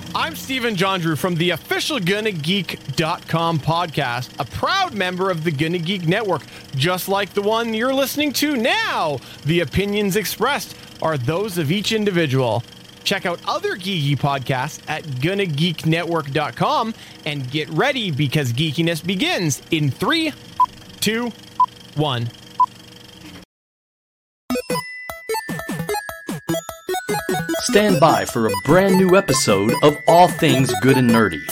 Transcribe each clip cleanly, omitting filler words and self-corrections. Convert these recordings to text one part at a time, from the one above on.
I'm Stephen John Drew from the official GonnaGeek.com podcast, a proud member of the Gonna Geek Network, just like the one you're listening to now. The opinions expressed are those of each individual. Check out other geeky podcasts at GonnaGeekNetwork.com and get ready because geekiness begins in 3, 2, 1. Stand by for a brand new episode of All Things Good and Nerdy.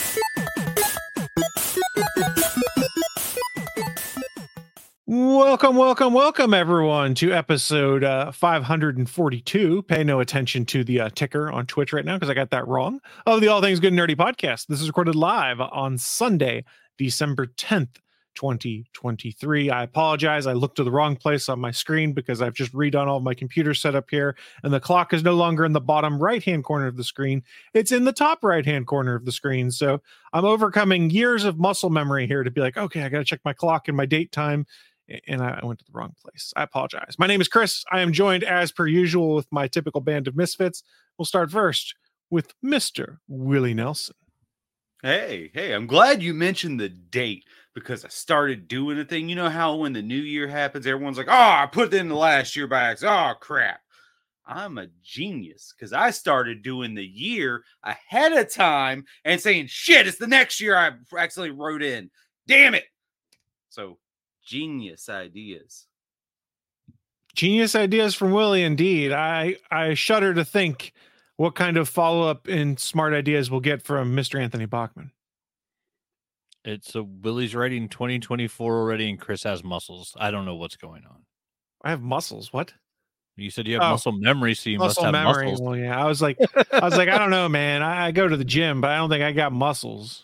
Welcome, everyone, to episode 542. Pay no attention to the ticker on Twitch right now because I got that wrong. Of the All Things Good and Nerdy podcast. This is recorded live on Sunday, December 10th, 2023. I apologize. I looked to the wrong place on my screen because I've just redone all my computer setup here, and the clock is no longer in the bottom right-hand corner of the screen. It's in the top right-hand corner of the screen. So I'm overcoming years of muscle memory here to be like, okay, I got to check my clock and my date time. And I went to the wrong place. I apologize. My name is Chris. I am joined, as per usual, with my typical band of misfits. We'll start first with Mr. Willie Nelson. Hey, I'm glad you mentioned the date because I started doing a thing. You know how when the new year happens, everyone's like, oh, I put it in the last year by accident. Oh, crap. I'm a genius because I started doing the year ahead of time and saying, shit, it's the next year I actually wrote in. Damn it. So, genius ideas. Genius ideas from Willie, indeed. I shudder to think what kind of follow-up and smart ideas we'll get from Mr. Anthony Bachman. It's Willie's writing 2024 already, and Chris has muscles. I don't know what's going on. I have muscles. What? You said you have muscle memory, so you must have memory. muscles. Well, yeah. I was like, I don't know, man. I go to the gym, but I don't think I got muscles.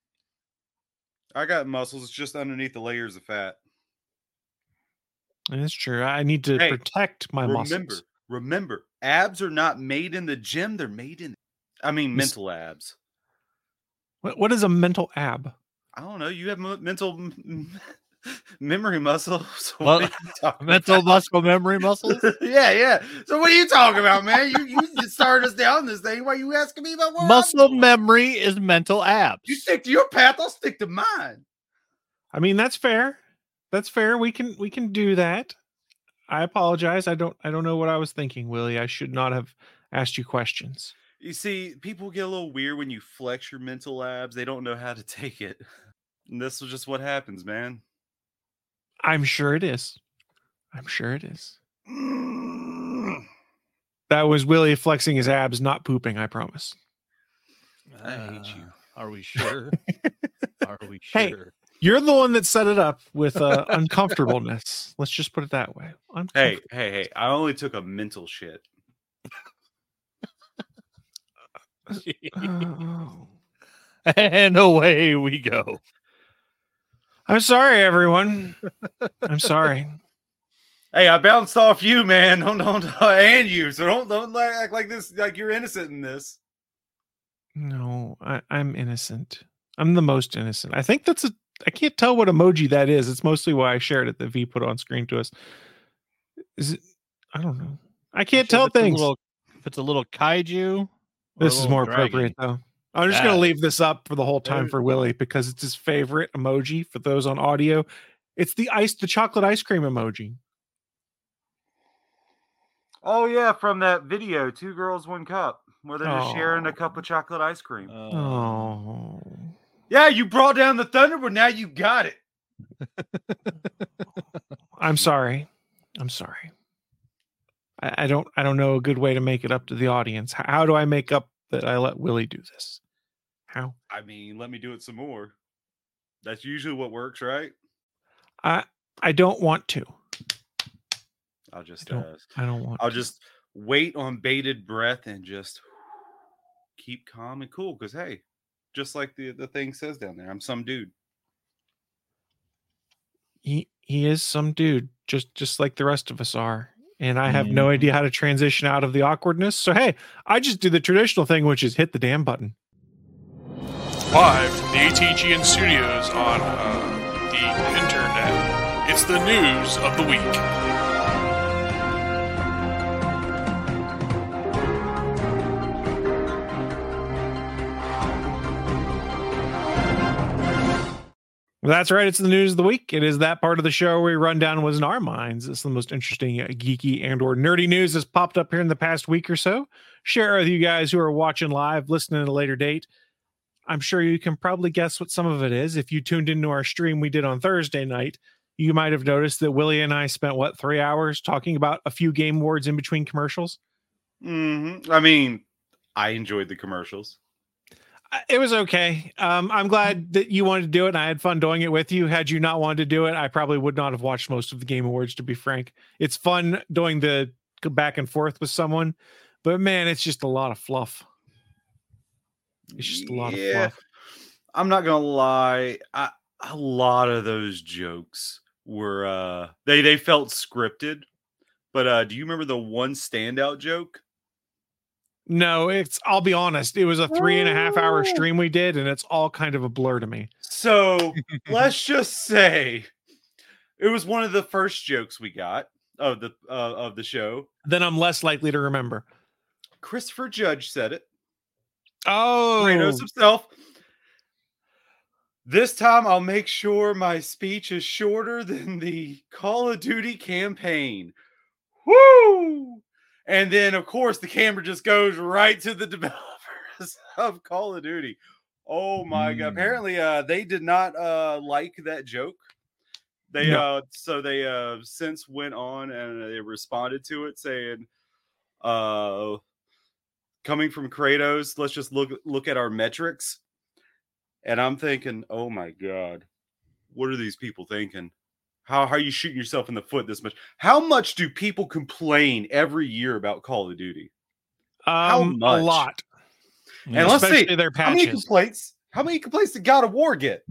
I got muscles. It's just underneath the layers of fat. That's true. I need to protect my muscles. Remember, abs are not made in the gym. They're made in, mental abs. What is a mental ab? I don't know. You have mental memory muscles. Well, mental muscle memory muscles? Yeah. So what are you talking about, man? You just started us down this thing. Why are you asking me about what muscle memory is mental abs. You stick to your path. I'll stick to mine. I mean, that's fair. That's fair. We can do that. I apologize. I don't know what I was thinking, Willie. I should not have asked you questions. You see, people get a little weird when you flex your mental abs. They don't know how to take it. And this is just what happens, man. I'm sure it is. That was Willie flexing his abs, not pooping, I promise. I hate you. Are we sure? Hey, you're the one that set it up with uncomfortableness. Let's just put it that way. Hey. I only took a mental shit. And away we go. I'm sorry, everyone. I'm sorry. Hey, I bounced off you, man. Don't and you. So don't act like this, like you're innocent in this. No, I'm innocent. I'm the most innocent. I think I can't tell what emoji that is. It's mostly why I shared it that V put on screen to us. Is it? I don't know. I can't tell things. If it's a little kaiju. This is more appropriate, though. I'm just going to leave this up for the whole time for Willie because it's his favorite emoji for those on audio. It's the chocolate ice cream emoji. Oh, yeah, from that video, 2 Girls, 1 Cup, where they're just sharing a cup of chocolate ice cream. Oh. Yeah, you brought down the thunder, but now you got it. I'm sorry. I don't know a good way to make it up to the audience. How do I make up that I let Willie do this? How? I mean, let me do it some more. That's usually what works, right? I don't want to. I don't want. I'll just wait on bated breath and just keep calm and cool. Because hey, just like the thing says down there, I'm some dude. He is some dude, just like the rest of us are. And I have no idea how to transition out of the awkwardness. So hey, I just do the traditional thing, which is hit the damn button. Live from the ATGN studios on the internet, it's the news of the week. Well, that's right. It's the news of the week. It is that part of the show where we run down what's in our minds. It's the most interesting geeky and or nerdy news that's popped up here in the past week or so. Share it with you guys who are watching live, listening at a later date. I'm sure you can probably guess what some of it is. If you tuned into our stream we did on Thursday night, you might have noticed that Willie and I spent, 3 hours talking about a few Game Awards in between commercials? Mm-hmm. I mean, I enjoyed the commercials. It was okay. I'm glad that you wanted to do it, and I had fun doing it with you. Had you not wanted to do it, I probably would not have watched most of the Game Awards, to be frank. It's fun doing the back and forth with someone, but man, it's just a lot of fluff. It's just a lot of fluff. I'm not gonna lie. A lot of those jokes were they felt scripted. But do you remember the one standout joke? No, I'll be honest. It was a 3.5 hour stream we did, and it's all kind of a blur to me. So let's just say it was one of the first jokes we got of the show. Then I'm less likely to remember. Christopher Judge said it. Oh, Kratos himself. This time I'll make sure my speech is shorter than the Call of Duty campaign. Woo! And then, of course, the camera just goes right to the developers of Call of Duty. Oh my God! Apparently, they did not like that joke. They since went on and they responded to it saying, "Coming from Kratos, let's just look at our metrics." And I'm thinking, oh my God, what are these people thinking? How are you shooting yourself in the foot this much? How much do people complain every year about Call of Duty? How much? A lot. And let's see, their patches. How many complaints did God of War get?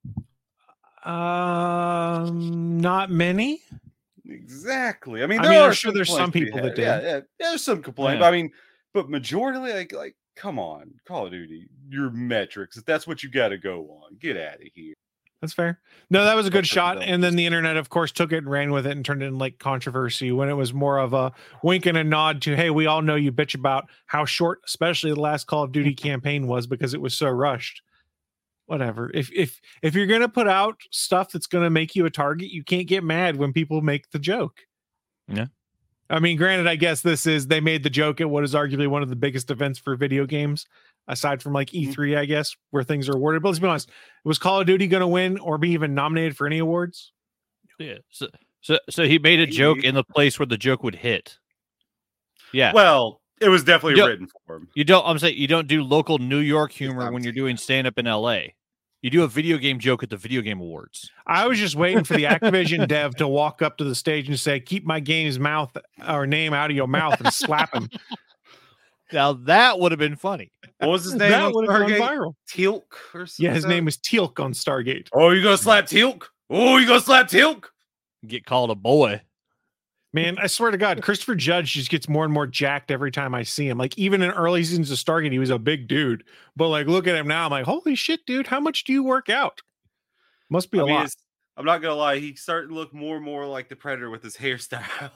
Not many. Exactly. I mean, I'm sure there's some people that did. Yeah, there's some complaints. Yeah. I mean, but majority, like, come on, Call of Duty, your metrics. If that's what you got to go on, get out of here. That's fair. No, that was a good shot. And then the internet, of course, took it and ran with it and turned it into like controversy when it was more of a wink and a nod to, hey, we all know you bitch about how short, especially the last Call of Duty campaign was because it was so rushed. Whatever. If you're going to put out stuff that's going to make you a target, you can't get mad when people make the joke. Yeah. I mean, granted, I guess they made the joke at what is arguably one of the biggest events for video games, aside from like E3, I guess, where things are awarded. But let's be honest, was Call of Duty going to win or be even nominated for any awards? Yeah. So he made a joke in the place where the joke would hit. Yeah. Well, it was definitely written for him. You don't do local New York humor when you're doing stand-up in LA. You do a video game joke at the Video Game Awards. I was just waiting for the Activision dev to walk up to the stage and say, keep my game's name out of your mouth and slap him. Now that would have been funny. What was his name? That would have gone viral. Teal'c or something? Yeah, his name was Teal'c on Stargate. Oh, you gonna slap Teal'c? Oh, you gonna slap Teal'c? Get called a boy. Man, I swear to God, Christopher Judge just gets more and more jacked every time I see him. Like, even in early seasons of Stargate, he was a big dude. But, like, look at him now. I'm like, holy shit, dude. How much do you work out? Must be a lot. I'm not going to lie. He's starting to look more and more like the Predator with his hairstyle.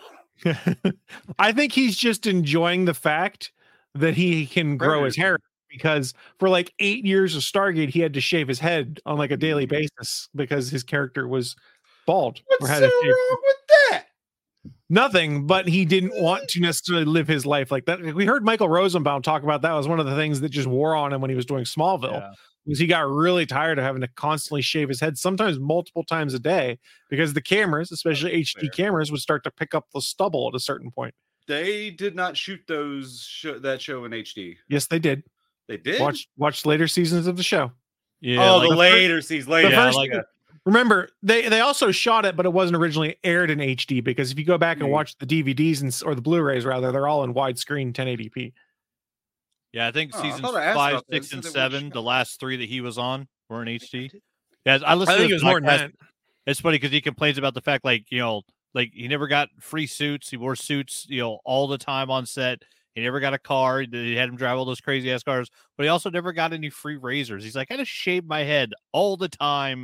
I think he's just enjoying the fact that he can grow his hair. Because for, like, 8 years of Stargate, he had to shave his head on, like, a daily basis because his character was bald. What's so wrong with that? Nothing, but he didn't want to necessarily live his life like that. We heard Michael Rosenbaum talk about that. Was one of the things that just wore on him when he was doing Smallville, because he got really tired of having to constantly shave his head, sometimes multiple times a day, because the cameras, especially HD cameras, would start to pick up the stubble at a certain point. They did not shoot that show in HD. Yes, they did. They did. Watch later seasons of the show. Yeah, the later seasons. Remember, they also shot it, but it wasn't originally aired in HD, because if you go back and watch the DVDs or the Blu-rays rather, they're all in widescreen 1080p. Yeah, I think seasons 5, 6, and 7, the last 3 that he was on, were in HD. Yeah, I think it was more than that. It's funny because he complains about the fact, like, like he never got free suits. He wore suits, all the time on set. He never got a car. He had him drive all those crazy ass cars, but he also never got any free razors. He's like, I just shave my head all the time.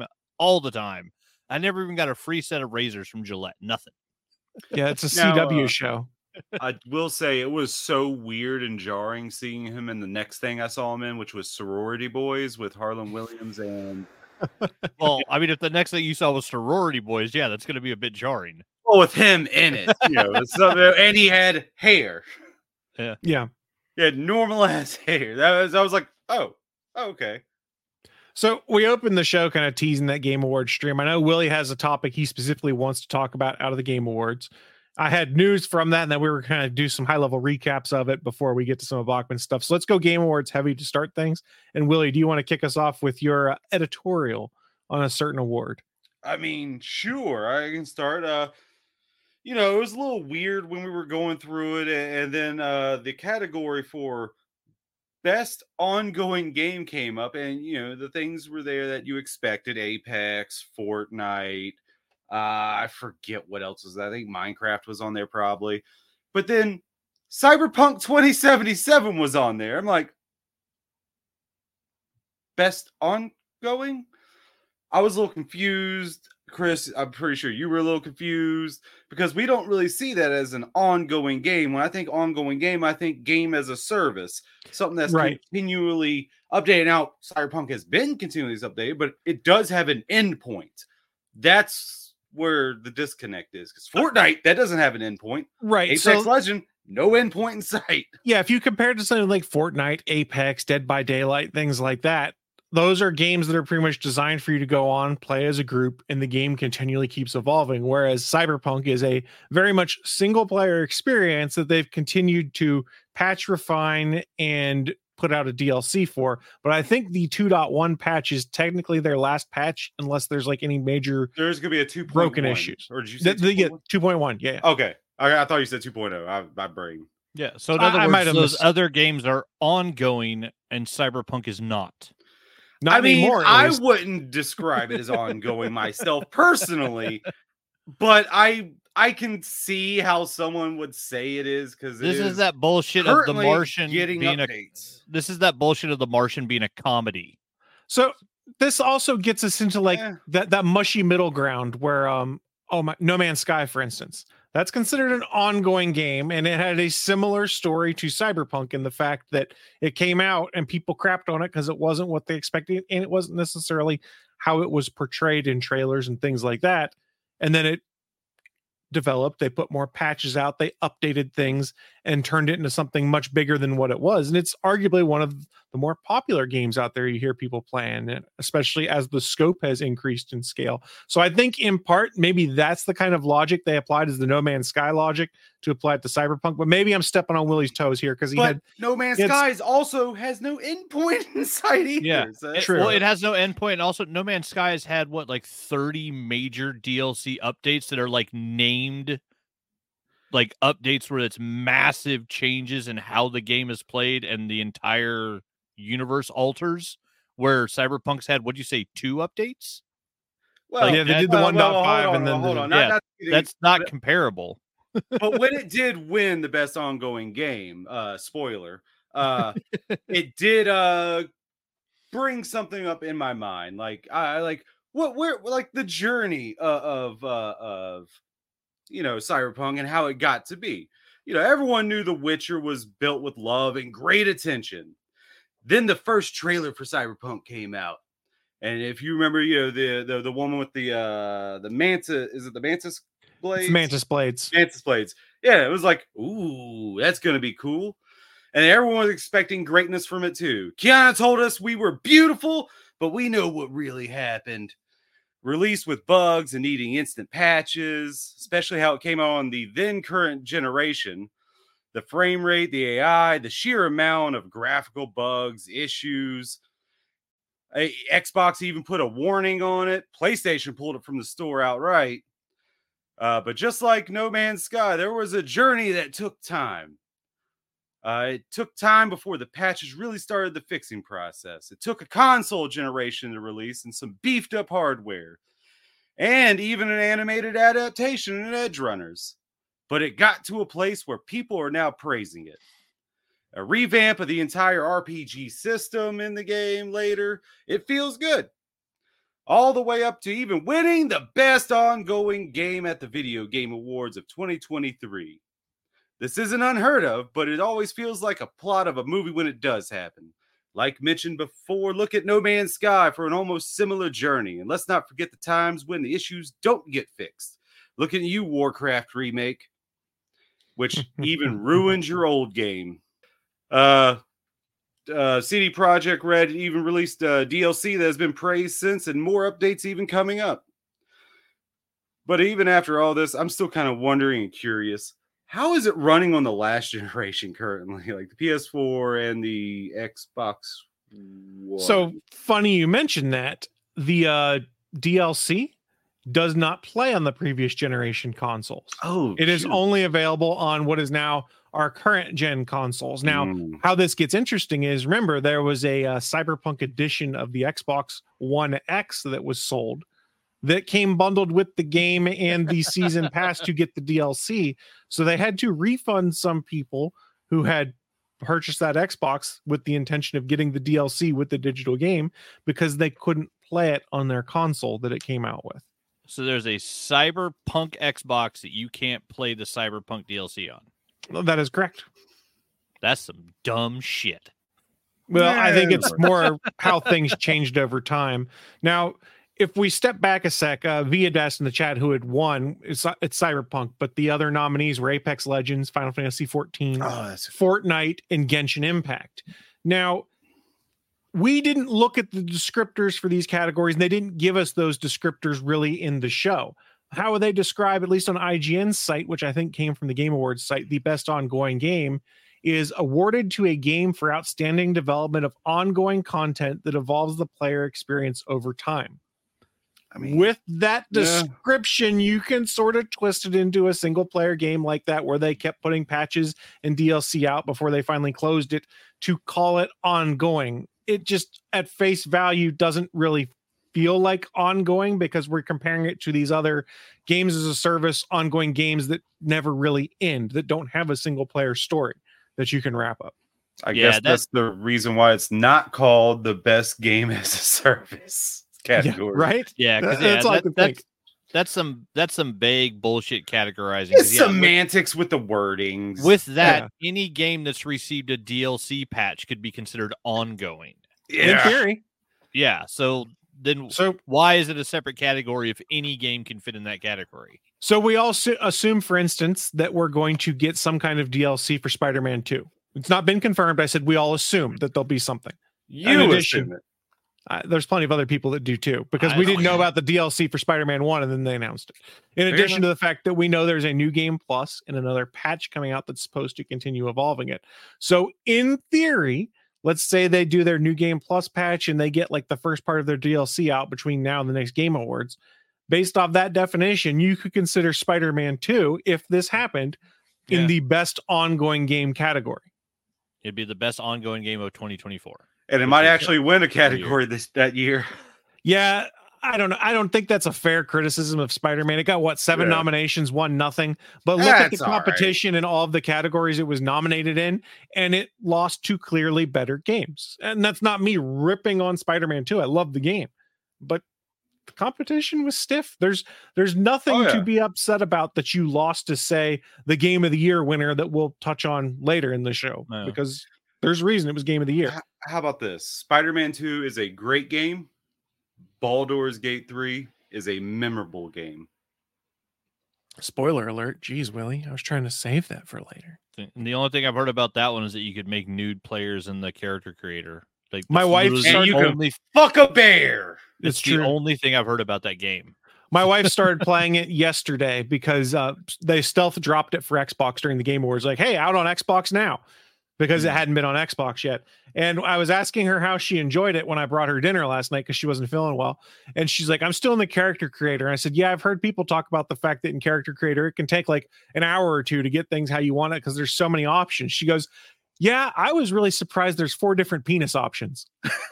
I never even got a free set of razors from Gillette. Nothing. Yeah, it's a CW show. I will say it was so weird and jarring seeing him in the next thing I saw him in, which was Sorority Boys with Harlan Williams and Well, I mean, if the next thing you saw was Sorority Boys, yeah, that's going to be a bit jarring. Well, with him in it, and he had hair. Yeah. He had normal ass hair. I was like, oh, okay. So we opened the show kind of teasing that Game Awards stream. I know Willie has a topic he specifically wants to talk about out of the Game Awards. I had news from that, and then we were going to do some high-level recaps of it before we get to some of Bachman's stuff. So let's go Game Awards heavy to start things. And Willie, do you want to kick us off with your editorial on a certain award? I mean, sure. I can start. It was a little weird when we were going through it, and then the category for best ongoing game came up, and the things were there that you expected: Apex, Fortnite. I forget what else was that. I think Minecraft was on there probably, but then Cyberpunk 2077 was on there. I'm like, best ongoing. I was a little confused. Chris, I'm pretty sure you were a little confused because we don't really see that as an ongoing game. When I think ongoing game, I think game as a service, something that's continually updated. Now, Cyberpunk has been continually updated, but it does have an endpoint. That's where the disconnect is, because Fortnite, that doesn't have an endpoint. Right. Apex Legend, no endpoint in sight. Yeah, if you compare it to something like Fortnite, Apex, Dead by Daylight, things like that, those are games that are pretty much designed for you to go on, play as a group, and the game continually keeps evolving. Whereas Cyberpunk is a very much single player experience that they've continued to patch, refine, and put out a DLC for. But I think the 2.1 patch is technically their last patch, unless there's like any major there's gonna be a 2.1 broken issues. Or did you say 2.1? Yeah. Okay. I thought you said 2.0. My brain. Yeah. So in other words, those other games are ongoing, and Cyberpunk is not. Not anymore. I wouldn't describe it as ongoing myself personally, but I can see how someone would say it is, because this is that bullshit of the Martian getting being updates. This is that bullshit of the Martian being a comedy. So this also gets us into like that mushy middle ground where No Man's Sky, for instance. That's considered an ongoing game, and it had a similar story to Cyberpunk in the fact that it came out and people crapped on it because it wasn't what they expected, and it wasn't necessarily how it was portrayed in trailers and things like that. And then it developed, they put more patches out, they updated things and turned it into something much bigger than what it was. And it's arguably one of the more popular games out there you hear people playing, especially as the scope has increased in scale. So I think in part, maybe that's the kind of logic they applied, as the No Man's Sky logic to apply it to Cyberpunk. But maybe I'm stepping on Willie's toes here, because No Man's Sky also has no endpoint inside either. Yeah, so true. Well, it has no endpoint. And also, No Man's Sky has had 30 major DLC updates that are named updates where it's massive changes in how the game is played and the entire universe alters, where Cyberpunk's had, what'd you say, 2 updates? Well, they did the 1.5 and then hold on. That's not comparable. But when it did win the best ongoing game, spoiler, it did bring something up in my mind. Where the journey of Cyberpunk and how it got to be. Everyone knew The Witcher was built with love and great attention. Then the first trailer for Cyberpunk came out, and if you remember, the woman with the mantis, is it the mantis blades? It's mantis blades. Mantis blades. Yeah, it was like, ooh, that's gonna be cool, and everyone was expecting greatness from it too. Keanu told us we were beautiful, but we know what really happened. Released with bugs and needing instant patches, especially how it came out on the then current generation. The frame rate, the AI, the sheer amount of graphical bugs, issues. Xbox even put a warning on it. PlayStation pulled it from the store outright. But just like No Man's Sky, there was a journey that took time. It took time before the patches really started the fixing process. It took a console generation to release and some beefed up hardware, and even an animated adaptation in Edge Runners. But it got to a place where people are now praising it. A revamp of the entire RPG system in the game later. It feels good. All the way up to even winning the best ongoing game at the Video Game Awards of 2023. This isn't unheard of, but it always feels like a plot of a movie when it does happen. Like mentioned before, look at No Man's Sky for an almost similar journey. And let's not forget the times when the issues don't get fixed. Look at you, Warcraft Remake, which even ruins your old game. CD Projekt Red even released a DLC that has been praised since, and more updates even coming up. But even after all this, I'm still kind of wondering and curious, how is it running on the last generation currently, like the PS4 and the Xbox One? So funny you mentioned that. The DLC does not play on the previous generation consoles. Oh, it is only available on what is now our current gen consoles. Now, how this gets interesting is, remember, there was a Cyberpunk edition of the Xbox One X that was sold that came bundled with the game and the season pass to get the DLC. So they had to refund some people who had purchased that Xbox with the intention of getting the DLC with the digital game because they couldn't play it on their console that it came out with. So there's a Cyberpunk Xbox that you can't play the Cyberpunk DLC on. Well, that is correct. That's some dumb shit. Well, I think it's more how things changed over time. Now, if we step back a sec, Via asked in the chat who had won. It's Cyberpunk, but the other nominees were Apex Legends, Final Fantasy XIV, Fortnite, and Genshin Impact. Now, we didn't look at the descriptors for these categories, and they didn't give us those descriptors really in the show. How would they describe, at least on IGN's site, which I think came from the Game Awards site, the best ongoing game is awarded to a game for outstanding development of ongoing content that evolves the player experience over time. I mean, with that description, you can sort of twist it into a single player game like that, where they kept putting patches and DLC out before they finally closed it to call it ongoing. It just at face value doesn't really feel like ongoing because we're comparing it to these other games as a service, ongoing games that never really end, that don't have a single player story that you can wrap up. I guess that's the reason why it's not called the best game as a service category, right? Yeah, that's some vague bullshit categorizing. It's semantics with the wordings. With that, any game that's received a DLC patch could be considered ongoing. In theory. Yeah. So why is it a separate category if any game can fit in that category? So we also assume, for instance, that we're going to get some kind of DLC for Spider-Man 2. It's not been confirmed. I said we all assume that there'll be something. You assume it. There's plenty of other people that do too, because we didn't know about the DLC for Spider-Man 1 and then they announced it. In addition to the fact that we know there's a new game plus and another patch coming out that's supposed to continue evolving it. So in theory, let's say they do their new game plus patch and they get like the first part of their DLC out between now and the next Game Awards. Based off that definition, you could consider Spider-Man 2, if this happened, in the best ongoing game category. It'd be the best ongoing game of 2024. And it might actually win a category that year. Yeah, I don't know. I don't think that's a fair criticism of Spider-Man. It got 7 nominations, won nothing. But look at the competition in all of the categories it was nominated in, and it lost to clearly better games. And that's not me ripping on Spider-Man 2. I love the game, but the competition was stiff. There's nothing to be upset about that you lost to, say, the Game of the Year winner that we'll touch on later in the show, because there's a reason it was Game of the Year. How about this? Spider-Man 2 is a great game. Baldur's Gate 3 is a memorable game. Spoiler alert. Jeez, Willie. I was trying to save that for later. And the only thing I've heard about that one is that you could make nude players in the character creator. Like my wife started fuck a bear. It's the only thing I've heard about that game. My wife started playing it yesterday because they stealth dropped it for Xbox during the Game Awards. Like, hey, out on Xbox now. Because it hadn't been on Xbox yet. And I was asking her how she enjoyed it when I brought her dinner last night because she wasn't feeling well. And she's like, I'm still in the character creator. And I said, yeah, I've heard people talk about the fact that in character creator, it can take like an hour or two to get things how you want it because there's so many options. She goes, yeah, I was really surprised there's 4 different penis options.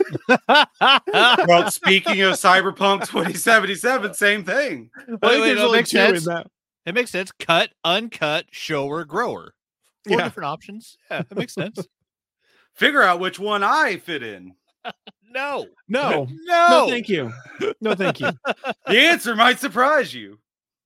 Well, speaking of Cyberpunk 2077, same thing. Wait, it makes sense. It makes sense. Cut, uncut, shower, grower. 4 different options. Yeah, that makes sense. Figure out which one I fit in. No, thank you. No, thank you. The answer might surprise you.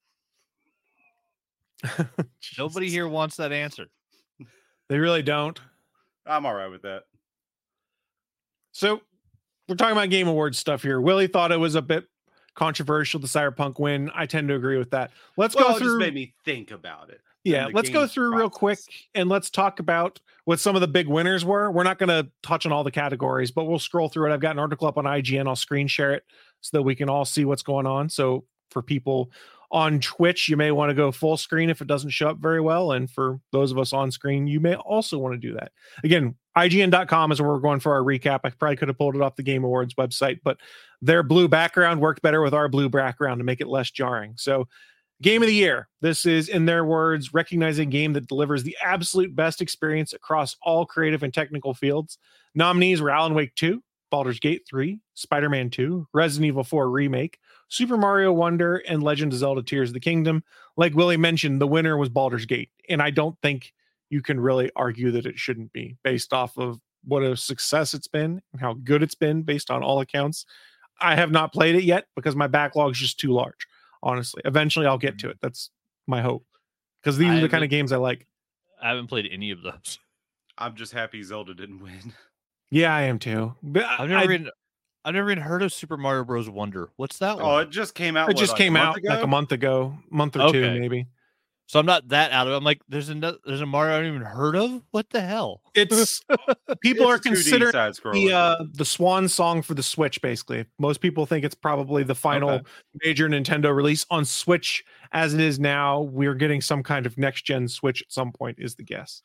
Nobody here wants that answer. They really don't. I'm all right with that. So we're talking about Game Awards stuff here. Willie thought it was a bit controversial, the Cyberpunk win. I tend to agree with that. Let's go through. It just made me think about it. Yeah, let's go through real quick and let's talk about what some of the big winners were. We're not going to touch on all the categories, but we'll scroll through it. I've got an article up on IGN. I'll screen share it so that we can all see what's going on. So for people on Twitch, you may want to go full screen if it doesn't show up very well. And for those of us on screen, you may also want to do that. Again, IGN.com is where we're going for our recap. I probably could have pulled it off the Game Awards website, but their blue background worked better with our blue background to make it less jarring. So Game of the Year. This is, in their words, recognizing a game that delivers the absolute best experience across all creative and technical fields. Nominees were Alan Wake 2, Baldur's Gate 3, Spider-Man 2, Resident Evil 4 Remake, Super Mario Wonder, and Legend of Zelda Tears of the Kingdom. Like Willie mentioned, the winner was Baldur's Gate, and I don't think you can really argue that it shouldn't be based off of what a success it's been and how good it's been based on all accounts. I have not played it yet because my backlog is just too large. Honestly, eventually I'll get to it. That's my hope, because these are the kind of games I like. I haven't played any of those. I'm just happy Zelda didn't win. Yeah, I am too. But I've never even heard of Super Mario Bros. Wonder. What's that one? Oh, it just came out. It just came out like a month or two maybe. So I'm not that out of it. I'm like, there's a Mario I haven't even heard of. What the hell? It's people are considering the swan song for the Switch. Basically, most people think it's probably the final major Nintendo release on Switch as it is now. We're getting some kind of next gen Switch at some point, is the guess.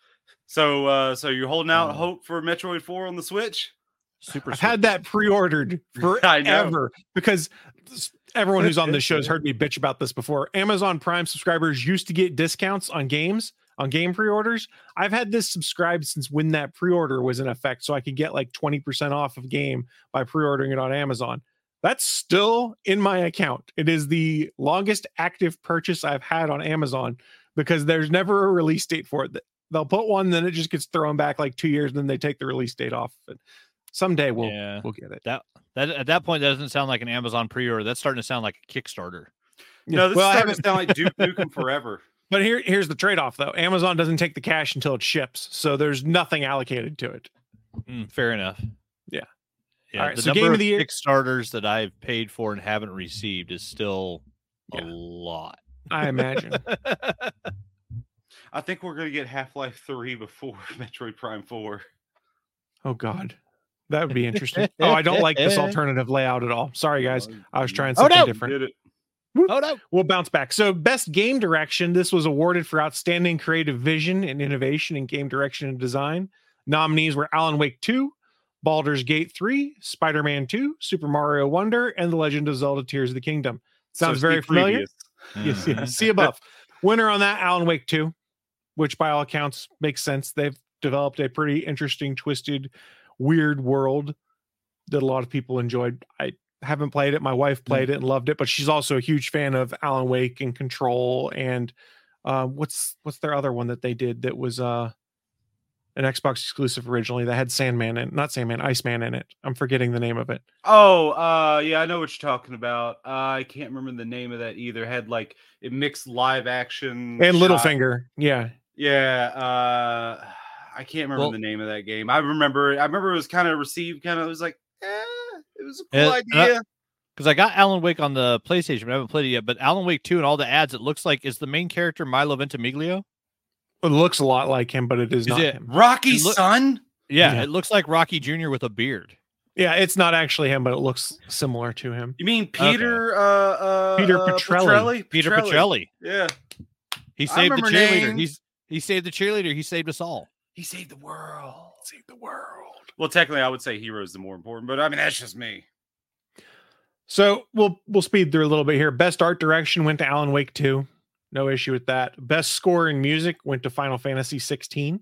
So you're holding out hope for Metroid 4 on the Switch? I've had that pre-ordered forever because everyone who's on this show has heard me bitch about this before. Amazon Prime subscribers used to get discounts on games, on game pre-orders. I've had this subscribed since when that pre-order was in effect, so I could get like 20% off of game by pre-ordering it on Amazon. That's still in my account. It is the longest active purchase I've had on Amazon because there's never a release date for it. They'll put one, then it just gets thrown back like 2 years, and then they take the release date off of it. Someday we'll get it. That at that point, that doesn't sound like an Amazon pre-order. That's starting to sound like a Kickstarter. No, this is starting to sound like Duke Nukem Forever. But here's the trade-off, though. Amazon doesn't take the cash until it ships, so there's nothing allocated to it. Fair enough. Yeah. All right. The number of Kickstarters that I've paid for and haven't received is still a lot. I imagine. I think we're going to get Half-Life 3 before Metroid Prime 4. Oh, God. That would be interesting. Oh, I don't like this alternative layout at all. Sorry, guys. I was trying something different. Oh, no. We'll bounce back. So, best game direction. This was awarded for outstanding creative vision and innovation in game direction and design. Nominees were Alan Wake 2, Baldur's Gate 3, Spider-Man 2, Super Mario Wonder, and The Legend of Zelda Tears of the Kingdom. Sounds very familiar. Yes. See above. Winner on that, Alan Wake 2, which by all accounts makes sense. They've developed a pretty interesting, twisted, weird world that a lot of people enjoyed. I haven't played it. My wife played it and loved it, but she's also a huge fan of Alan Wake and Control and what's their other one that they did that was an Xbox exclusive originally that had Iceman in it. I'm forgetting the name of it. Yeah, I know what you're talking about. I can't remember the name of that either. It had like it mixed live action and Littlefinger. Yeah. I can't remember the name of that game. I remember it was kind of received, it was like, it was a cool idea. Because I got Alan Wake on the PlayStation, but I haven't played it yet. But Alan Wake 2 and all the ads, it looks like is the main character Milo Ventimiglia. It looks a lot like him, but it is not him. Rocky's son? Yeah, it looks like Rocky Jr. with a beard. Yeah, it's not actually him, but it looks similar to him. You mean Peter Peter Petrelli? Peter Petrelli. Yeah. He saved the cheerleader. He saved the cheerleader. He saved us all. He saved the world. Well, technically, I would say Hero's the more important, but I mean, that's just me. So we'll speed through a little bit here. Best art direction went to Alan Wake 2. No issue with that. Best score and music went to Final Fantasy 16.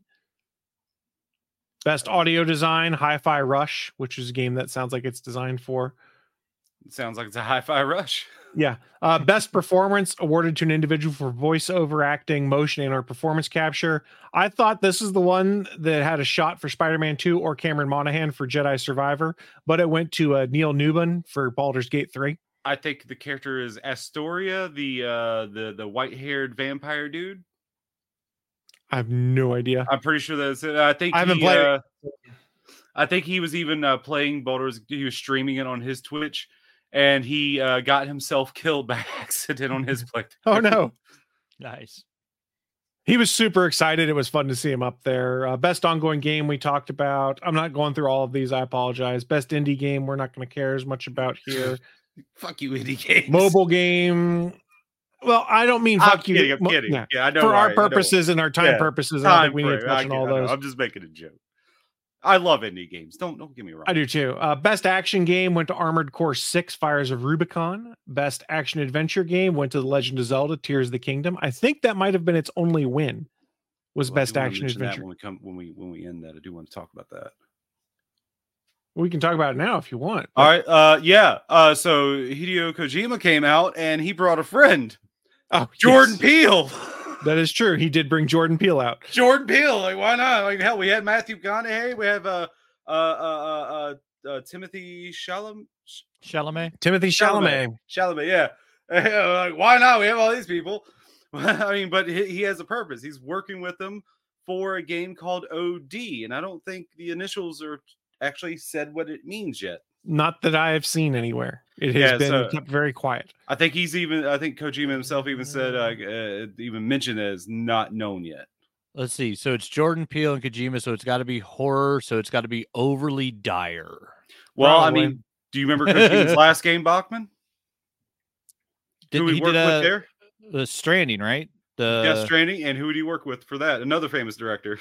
Best audio design, Hi-Fi Rush, which is a game that sounds like it's designed for. It sounds like it's a Hi-Fi Rush. Yeah. Best performance awarded to an individual for voiceover acting, motion, and or performance capture. I thought this is the one that had a shot for Spider-Man 2 or Cameron Monaghan for Jedi Survivor, but it went to Neil Newman for Baldur's Gate 3. I think the character is Astoria, the white-haired vampire dude. I have no idea. I'm pretty sure that's it. I think I haven't played it. I think he was even playing Baldur's. He was streaming it on his Twitch, and he got himself killed by accident on his playthrough. Oh no! Nice. He was super excited. It was fun to see him up there. Best ongoing game we talked about. I'm not going through all of these. I apologize. Best indie game we're not going to care as much about here. Fuck you, indie games. Mobile game. Well, I don't mean fuck you. I'm kidding. Yeah, I know. For our purposes and our time purposes, I think we need to touch on all those. I'm just making a joke. I love indie games. Don't get me wrong. I do too. Best action game went to Armored Core 6: Fires of Rubicon. Best action adventure game went to The Legend of Zelda: Tears of the Kingdom. I think that might have been its only win. Was best action adventure. When we end that, I do want to talk about that. We can talk about it now if you want. All right. So Hideo Kojima came out and he brought a friend. Oh, Jordan Peele. That is true. He did bring Jordan Peele out. Jordan Peele, like why not? Like hell, we had Matthew McConaughey. We have Timothy Chalamet. Timothy Chalamet. Yeah. Like, why not? We have all these people. I mean, but he has a purpose. He's working with them for a game called OD, and I don't think the initials are actually said what it means yet. Not that I have seen anywhere. It has been kept very quiet. I think Kojima himself even said, even mentioned it as not known yet. Let's see. So it's Jordan Peele and Kojima. So it's got to be horror. So it's got to be overly dire. Well, probably. I mean, do you remember Kojima's last game, Bachman? Who he worked with there? The Stranding, right? Stranding. And who did he work with for that? Another famous director.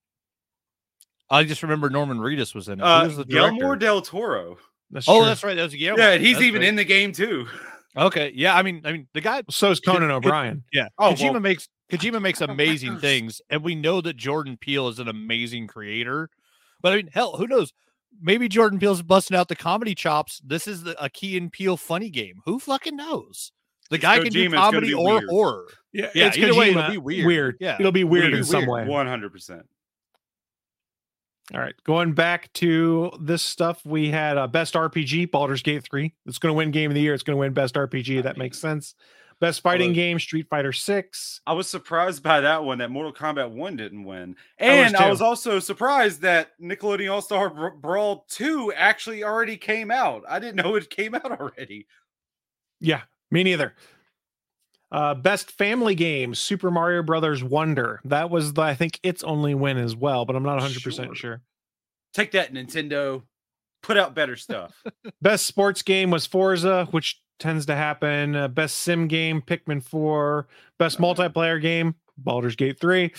I just remember Norman Reedus was in it. Who was the Guillermo del Toro. That's right. That was Guillermo. Yeah, he's even in the game too. Okay. Yeah. I mean, the guy. So is Conan O'Brien. Yeah. Kojima makes amazing things, and we know that Jordan Peele is an amazing creator. But I mean, hell, who knows? Maybe Jordan Peele's busting out the comedy chops. This is a Key and Peele funny game. Who fucking knows? The guy can do comedy or weird. Horror. Yeah. It's either way, it'll be weird. Yeah. It'll be weird in some way. 100%. All right, going back to this stuff, we had Best RPG, Baldur's Gate 3. It's going to win Game of the Year. It's going to win Best RPG. That makes sense. Best Fighting Game, Street Fighter 6. I was surprised by that one, that Mortal Kombat 1 didn't win. And I was also surprised that Nickelodeon All-Star Brawl 2 actually already came out. I didn't know it came out already. Yeah, me neither. Best Family Game, Super Mario Brothers Wonder. That was, I think, its only win as well, but I'm not 100% sure. Take that, Nintendo. Put out better stuff. Best Sports Game was Forza, which tends to happen. Best Sim Game, Pikmin 4. Best Multiplayer Game, Baldur's Gate 3.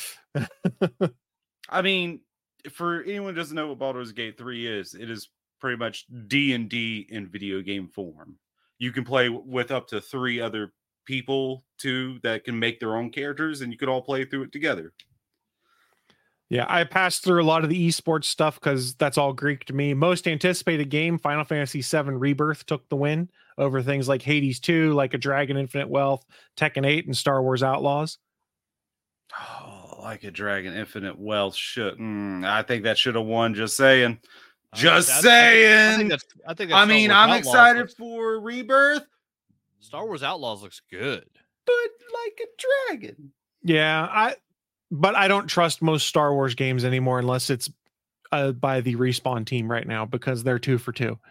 I mean, for anyone who doesn't know what Baldur's Gate 3 is, it is pretty much D&D in video game form. You can play with up to 3 other people too that can make their own characters, and you could all play through it together. Yeah, I passed through a lot of the esports stuff because that's all Greek to me. Most anticipated game, Final Fantasy VII Rebirth took the win over things like Hades 2, Like a Dragon, Infinite Wealth, Tekken 8, and Star Wars Outlaws. Oh, Like a Dragon, Infinite Wealth. I think that should have won. Just saying. Saying. I think I'm excited for Rebirth. Star Wars Outlaws looks good. But Like a Dragon. Yeah, but I don't trust most Star Wars games anymore unless it's by the Respawn team right now because they're 2 for 2.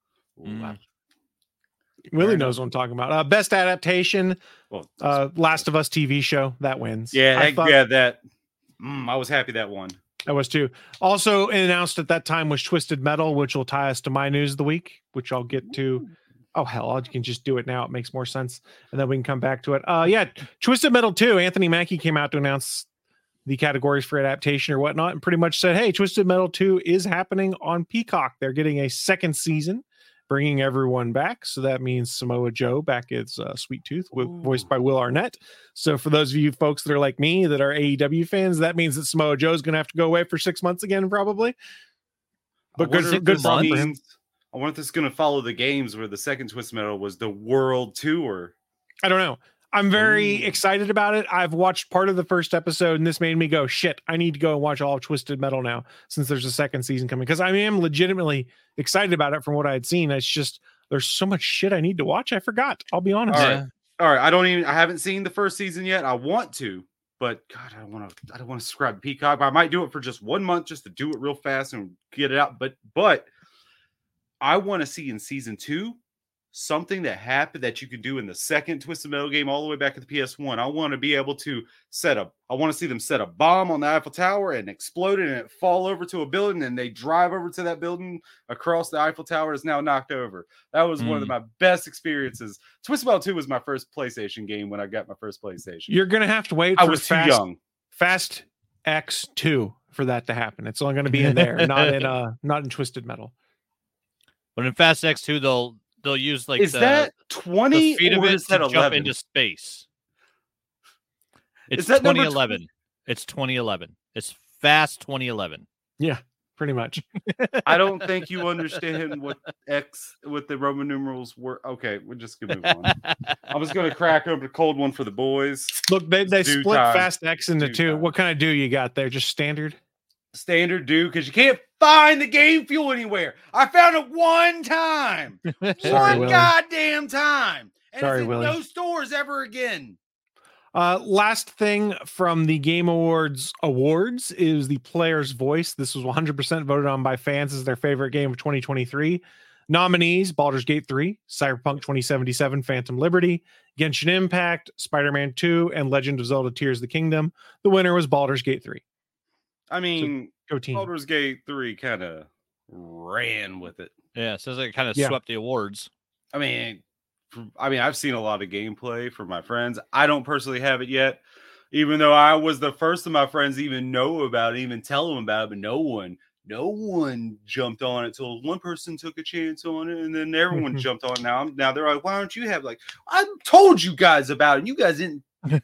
Willie knows what I'm talking about. Best adaptation, Last of Us TV show. That wins. Yeah, I was happy that won. I was too. Also announced at that time was Twisted Metal, which will tie us to my news of the week, which I'll get to. Oh, hell, you can just do it now. It makes more sense. And then we can come back to it. Twisted Metal 2. Anthony Mackie came out to announce the categories for adaptation or whatnot and pretty much said, hey, Twisted Metal 2 is happening on Peacock. They're getting a second season, bringing everyone back. So that means Samoa Joe back as Sweet Tooth, voiced by Will Arnett. So for those of you folks that are like me that are AEW fans, that means that Samoa Joe is going to have to go away for 6 months again, probably. But good for him. I wonder if this is going to follow the games where the second Twisted Metal was the World Tour. I don't know. I'm very excited about it. I've watched part of the first episode, and this made me go, shit, I need to go and watch all of Twisted Metal now since there's a second season coming. Because I am legitimately excited about it from what I had seen. It's just, there's so much shit I need to watch. I forgot. I'll be honest. All right. I haven't seen the first season yet. I want to, But God, I don't want to subscribe to Peacock. But I might do it for just 1 month just to do it real fast and get it out. But I want to see in season 2 something that happened that you could do in the second Twisted Metal game all the way back at the PS1. I want to be able to I want to see them set a bomb on the Eiffel Tower and explode it and it fall over to a building and they drive over to that building across the Eiffel Tower is now knocked over. That was one of my best experiences. Twisted Metal 2 was my first PlayStation game when I got my first PlayStation. You're going to have to wait. I was too young. Fast X2 for that to happen. It's only going to be in there, not in Twisted Metal. But in Fast X2, they'll use like that 20 the feet of or it is that to 11? jump into space. It's Is that 2011. It's 2011. It's Fast 2011. Yeah, pretty much. I don't think you understand what the Roman numerals were. Okay, we're just gonna move on. I was gonna crack open a cold one for the boys. Look, they split Fast X into two. What kind of do you got there? Just standard? Standard do, because you can't find the game fuel anywhere. I found it one time. Sorry, one goddamn time. And Sorry, it's in Willie. no stores ever again. Last thing from the Game Awards is the player's voice. This was 100% voted on by fans as their favorite game of 2023. Nominees: Baldur's Gate 3, Cyberpunk 2077, Phantom Liberty, Genshin Impact, Spider-Man 2, and Legend of Zelda Tears of the Kingdom. The winner was Baldur's Gate 3. I mean, Go team. Baldur's Gate 3 kind of ran with it. Yeah, it says it kind of swept the awards. I mean, I've seen a lot of gameplay from my friends. I don't personally have it yet, even though I was the first of my friends to even know about it, even tell them about it, but no one jumped on it till one person took a chance on it, and then everyone jumped on it. Now they're like, why don't you have, like, I told you guys about it, and you guys didn't.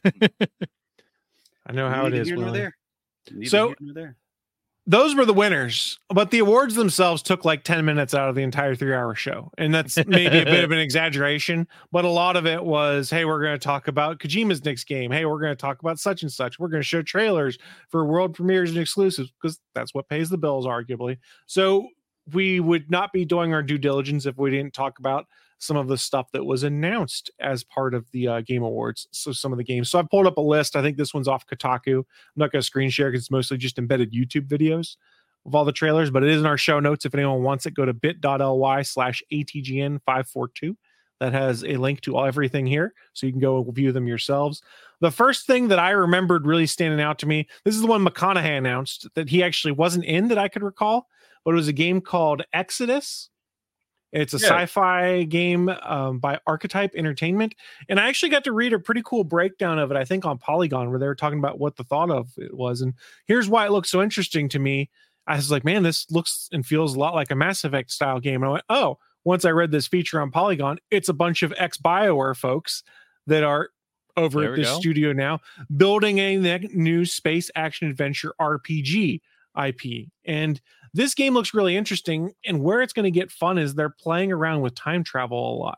I know how it is. So those were the winners, but the awards themselves took like 10 minutes out of the entire 3-hour show. And that's maybe a bit of an exaggeration, but a lot of it was, hey, we're going to talk about Kojima's next game. Hey, we're going to talk about such and such. We're going to show trailers for world premieres and exclusives because that's what pays the bills, arguably. So we would not be doing our due diligence if we didn't talk about some of the stuff that was announced as part of the Game Awards. So some of the games. So I pulled up a list. I think this one's off Kotaku. I'm not going to screen share because it's mostly just embedded YouTube videos of all the trailers, but it is in our show notes. If anyone wants it, go to bit.ly/ATGN542. That has a link to everything here, so you can go and view them yourselves. The first thing that I remembered really standing out to me, this is the one McConaughey announced that he actually wasn't in that I could recall, but it was a game called Exodus. It's a sci-fi game by Archetype Entertainment. And I actually got to read a pretty cool breakdown of it, I think on Polygon, where they were talking about what the thought of it was. And here's why it looks so interesting to me. I was like, man, this looks and feels a lot like a Mass Effect style game. And I went, oh, once I read this feature on Polygon, it's a bunch of ex-BioWare folks that are over at this studio now building a new space action adventure RPG IP. And this game looks really interesting, and where it's going to get fun is they're playing around with time travel a lot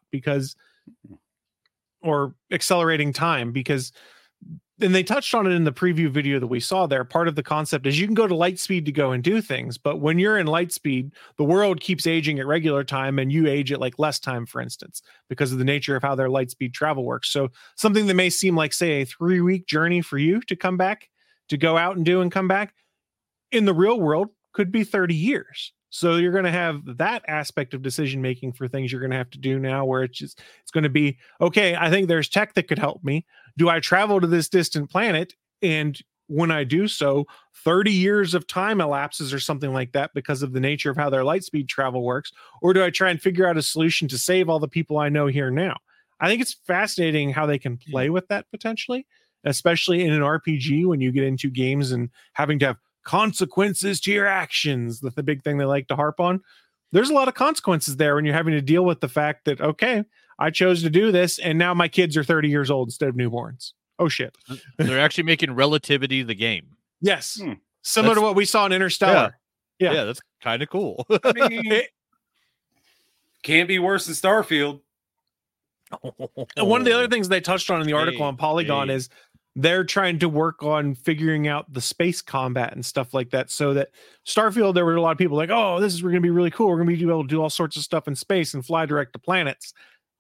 or accelerating time, because and they touched on it in the preview video that we saw there. Part of the concept is you can go to light speed to go and do things, but when you're in light speed, the world keeps aging at regular time and you age at like less time, for instance, because of the nature of how their light speed travel works. So something that may seem like, say, a 3-week journey for you to come back, to go out and do and come back, in the real world could be 30 years. So you're going to have that aspect of decision making for things you're going to have to do now, where it's going to be, okay, I think there's tech that could help me. Do I travel to this distant planet? And when I do so, 30 years of time elapses or something like that because of the nature of how their light speed travel works. Or do I try and figure out a solution to save all the people I know here now? I think it's fascinating how they can play with that potentially, especially in an RPG when you get into games and having to have consequences to your actions. That's the big thing they like to harp on. There's a lot of consequences there when you're having to deal with the fact that, okay, I chose to do this and now my kids are 30 years old instead of newborns. Oh shit. They're actually making Relativity the game. Yes. Similar to what we saw in Interstellar. Yeah, that's kind of cool. I mean, can't be worse than Starfield. And one of the other things they touched on in the article on Polygon is they're trying to work on figuring out the space combat and stuff like that, so that Starfield, there were a lot of people like, oh, this is going to be really cool. We're going to be able to do all sorts of stuff in space and fly direct to planets.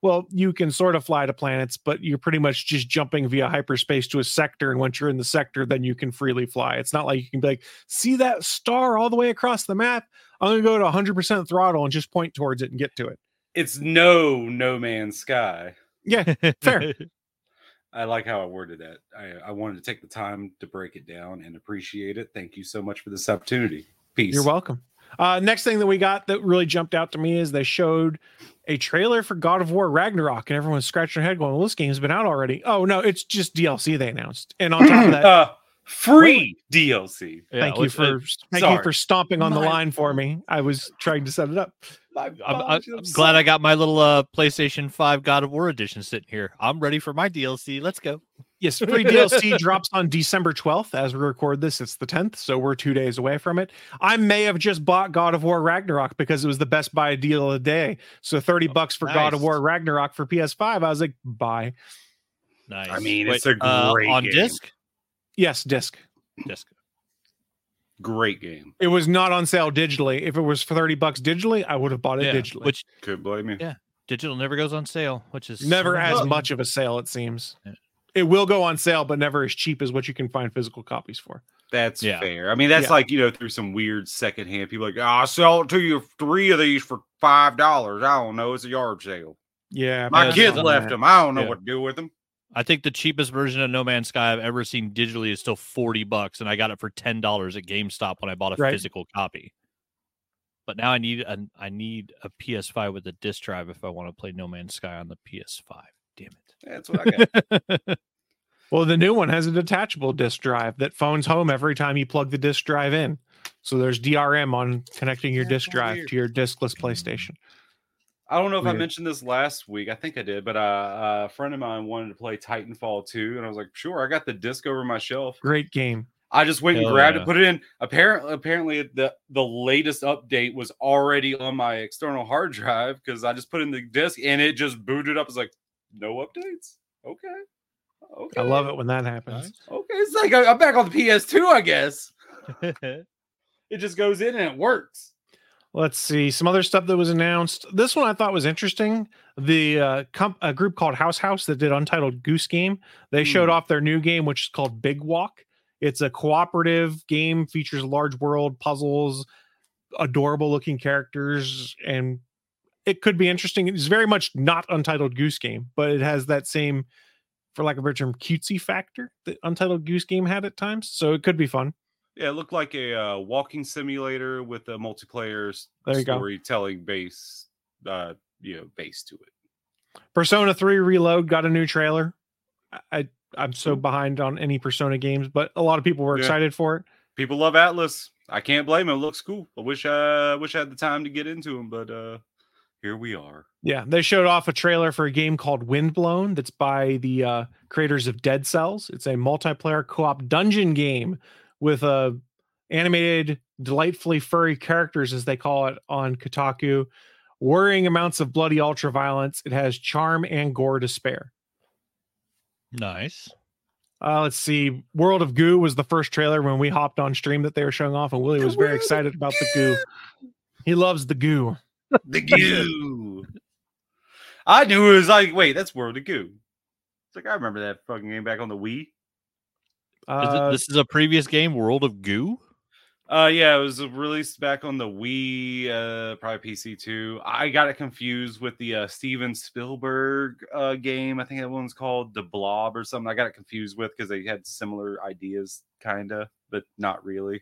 Well, you can sort of fly to planets, but you're pretty much just jumping via hyperspace to a sector. And once you're in the sector, then you can freely fly. It's not like you can be like, see that star all the way across the map? I'm going to go to 100% throttle and just point towards it and get to it. It's No Man's Sky. Yeah, fair. I like how I worded that. I wanted to take the time to break it down and appreciate it. Thank you so much for this opportunity. Peace. You're welcome. Next thing that we got that really jumped out to me is they showed a trailer for God of War Ragnarok, and everyone's scratching their head going, well, this game's been out already. Oh, no, it's just DLC they announced. And on top of that, free DLC. Thank you for stomping on the line for me. I was trying to set it up. I'm glad I got my little PlayStation 5 God of War edition sitting here. I'm ready for my DLC. Let's go. Yes, free DLC drops on December 12th. As we record this, it's the 10th, so we're 2 days away from it. I may have just bought God of War Ragnarok because it was the best buy deal of the day. So $30 for God of War Ragnarok for PS5. I was like, buy. Nice. I mean, it's a great on game. disc? Yes, disc. Great game. It was not on sale digitally. If it was for $30 digitally, I would have bought it digitally. Which could blame me. Yeah, digital never goes on sale, which is never as much of a sale. It seems it will go on sale, but never as cheap as what you can find physical copies for. That's fair. I mean, that's like through some weird secondhand people like, I'll sell it to you 3 of these for $5. I don't know. It's a yard sale. Yeah, my kids left them. I don't know what to do with them. I think the cheapest version of No Man's Sky I've ever seen digitally is still $40, and I got it for $10 at GameStop when I bought a physical copy. But now I need a PS5 with a disc drive if I want to play No Man's Sky on the PS5. Damn it! That's what I got. Well, the new one has a detachable disc drive that phones home every time you plug the disc drive in. So there's DRM on connecting your disc drive to your discless PlayStation. I don't know if I mentioned this last week. I think I did, but a friend of mine wanted to play Titanfall 2, and I was like, sure, I got the disc over my shelf. Great game. I just went and grabbed it, put it in. Apparently the latest update was already on my external hard drive because I just put in the disc, and it just booted up. It's like, no updates? Okay. I love it when that happens. Okay, it's like I'm back on the PS2, I guess. It just goes in and it works. Let's see some other stuff that was announced. This one I thought was interesting. The a group called House that did Untitled Goose Game. They showed off their new game, which is called Big Walk. It's a cooperative game, features a large world, puzzles, adorable looking characters, and it could be interesting. It's very much not Untitled Goose Game, but it has that same, for lack of a better term, cutesy factor that Untitled Goose Game had at times. So it could be fun. Yeah, it looked like a walking simulator with a multiplayer storytelling base, base to it. Persona 3 Reload got a new trailer. I'm so behind on any Persona games, but a lot of people were excited for it. People love Atlas. I can't blame him. It looks cool. I wish I had the time to get into him, but here we are. Yeah, they showed off a trailer for a game called Windblown that's by the creators of Dead Cells. It's a multiplayer co-op dungeon game with animated, delightfully furry characters, as they call it on Kotaku, worrying amounts of bloody ultra-violence. It has charm and gore to spare. Nice. Let's see. World of Goo was the first trailer when we hopped on stream that they were showing off, and Willie was very excited about the goo. He loves the goo. The goo. I knew it was like, wait, that's World of Goo. It's like, I remember that fucking game back on the Wii. This is a previous game, World of Goo? Yeah, it was released back on the Wii, probably PC too. I got it confused with the Steven Spielberg game. I think that one's called The Blob or something. I got it confused with because they had similar ideas, kind of, but not really.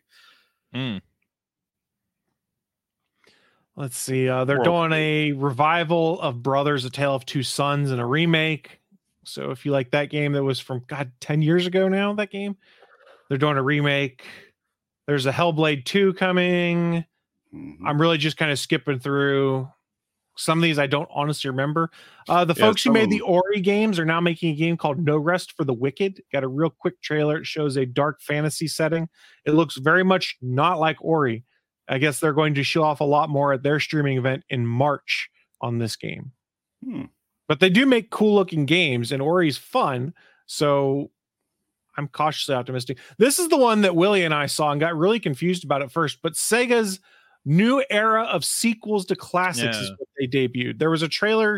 Let's see. They're doing a revival of Brothers: A Tale of Two Sons and a remake. So if you like that game that was from 10 years ago now, that game, they're doing a remake. There's a Hellblade 2 coming. I'm really just kind of skipping through some of these. I don't honestly remember. The folks who made the Ori games are now making a game called No Rest for the Wicked. Got a real quick trailer. It shows a dark fantasy setting. It looks very much not like Ori. I guess they're going to show off a lot more at their streaming event in March on this game. But they do make cool looking games, and Ori's fun. So I'm cautiously optimistic. This is the one that Willie and I saw and got really confused about at first, but Sega's new era of sequels to classics is what they debuted. There was a trailer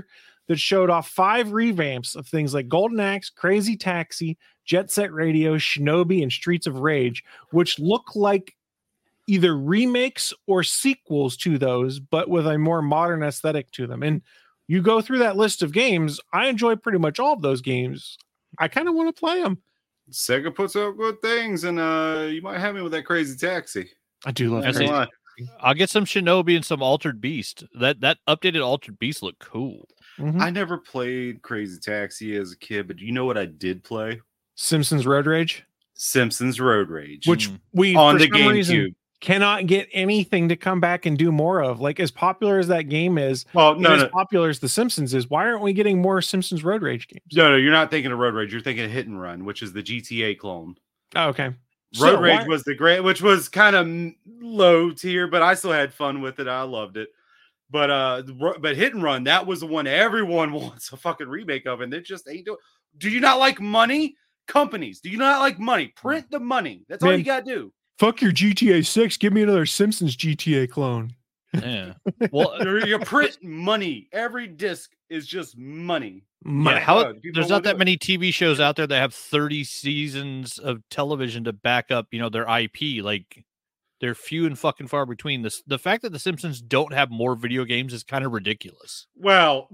that showed off 5 revamps of things like Golden Axe, Crazy Taxi, Jet Set Radio, Shinobi, and Streets of Rage, which look like either remakes or sequels to those, but with a more modern aesthetic to them. And you go through that list of games, I enjoy pretty much all of those games. I kind of want to play them. Sega puts out good things, and you might have me with that Crazy Taxi. I do love Crazy Taxi. I'll get some Shinobi and some Altered Beast. That updated Altered Beast looked cool. Mm-hmm. I never played Crazy Taxi as a kid, but you know what I did play? Simpsons Road Rage. Simpsons Road Rage, which we on the GameCube cannot get anything to come back and do more of. Like, as popular as that game is, as popular as The Simpsons is, why aren't we getting more Simpsons Road Rage games? No, you're not thinking of Road Rage. You're thinking of Hit and Run, which is the GTA clone. Oh, okay. Road Rage was the great, which was kind of low tier, but I still had fun with it. I loved it. But Hit and Run, that was the one everyone wants a fucking remake of, and they just ain't doing. Do you not like money? Companies, do you not like money? Print the money. That's all you gotta do. Fuck your GTA 6. Give me another Simpsons GTA clone. Yeah. Well, you print money. Every disc is just money. Yeah, there's not that many TV shows out there that have 30 seasons of television to back up, their IP. Like, they're few and fucking far between. The fact that The Simpsons don't have more video games is kind of ridiculous. Well,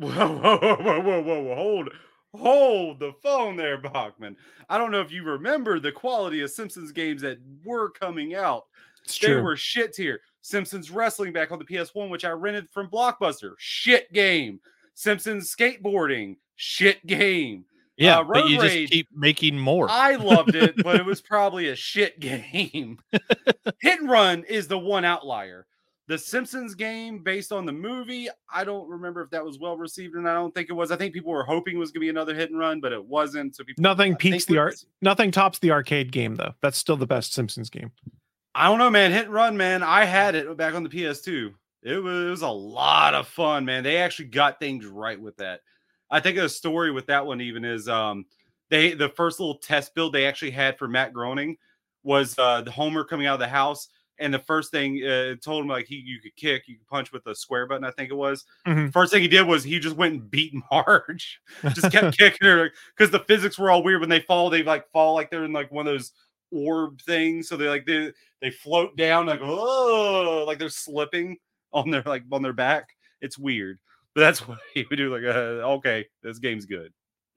whoa, hold the phone there, Bachman. I don't know if you remember the quality of Simpsons games that were coming out. They were shit tier. Simpsons Wrestling back on the PS1, which I rented from Blockbuster. Shit game. Simpsons Skateboarding. Shit game. Yeah, but you Rage, just keep making more. I loved it, but it was probably a shit game. Hit and Run is the one outlier. The Simpsons game, based on the movie, I don't remember if that was well received, and I don't think it was. I think people were hoping it was going to be another Hit and Run, but it wasn't. So people nothing tops the arcade game, though. That's still the best Simpsons game. I don't know, man. Hit and Run, man. I had it back on the PS2. It was a lot of fun, man. They actually got things right with that. I think the story with that one even is the first little test build they actually had for Matt Groening was the Homer coming out of the house. And the first thing it told him, like, you could kick, you could punch with the square button, I think it was. Mm-hmm. First thing he did was he just went and beat Marge. Just kept kicking her because the physics were all weird. When they fall like they're in like one of those orb things. So they float down like, oh, like they're slipping on their back. It's weird. But that's what he would do. Like, okay, this game's good.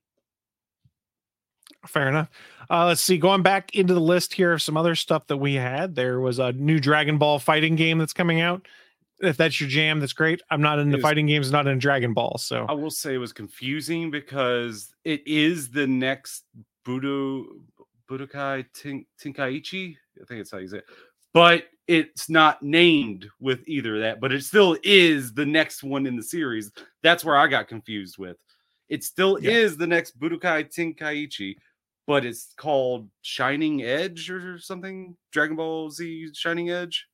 Fair enough. Let's see. Going back into the list here of some other stuff that we had, there was a new Dragon Ball fighting game that's coming out. If that's your jam, that's great. I'm not into fighting games, not in Dragon Ball. So I will say it was confusing because it is the next Budokai Tenkaichi. I think it's how you say it. But it's not named with either of that, but it still is the next one in the series. That's where I got confused with. It still is the next Budokai Tenkaichi, but it's called Shining Edge or something. Dragon Ball Z Shining Edge.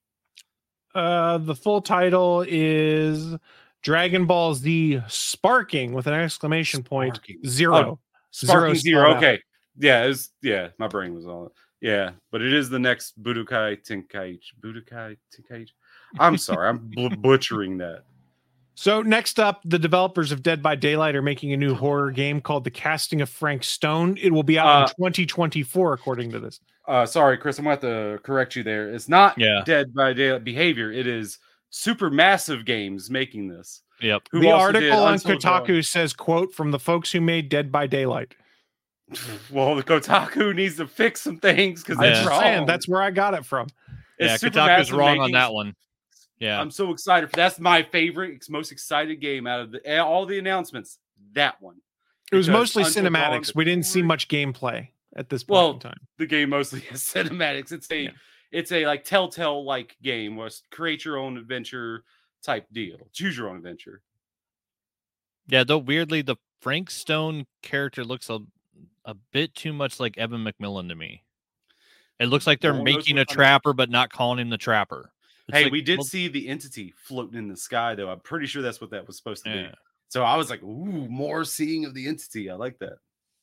The full title is Dragon Ball Z Sparking with an exclamation point. Zero. Sparking Zero. Okay. Yeah, my brain was on it. Yeah, but it is the next Budokai Tenkaichi. I'm sorry, I'm butchering that. So next up, the developers of Dead by Daylight are making a new horror game called The Casting of Frank Stone. It will be out in 2024, according to this. Sorry, Chris, I'm going to have to correct you there. It's not Dead by Daylight Behavior. It is Supermassive Games making this. Yep. The article on Kotaku says, quote, from the folks who made Dead by Daylight. Well, the Kotaku needs to fix some things because that's where I got it from. Kotaku's wrong on that one. Yeah, I'm so excited. That's my favorite, most excited game out of all the announcements. That one. It was mostly cinematics. We didn't see much gameplay at this point in time. The game mostly has cinematics. It's a like Telltale like game where create your own adventure type deal. Choose your own adventure. Yeah, though weirdly, the Frank Stone character looks a bit too much like Evan McMillan to me. It looks like they're making a trapper, but not calling him the trapper. We did see the entity floating in the sky, though. I'm pretty sure that's what that was supposed to be. So I was like, ooh, more seeing of the entity. I like that.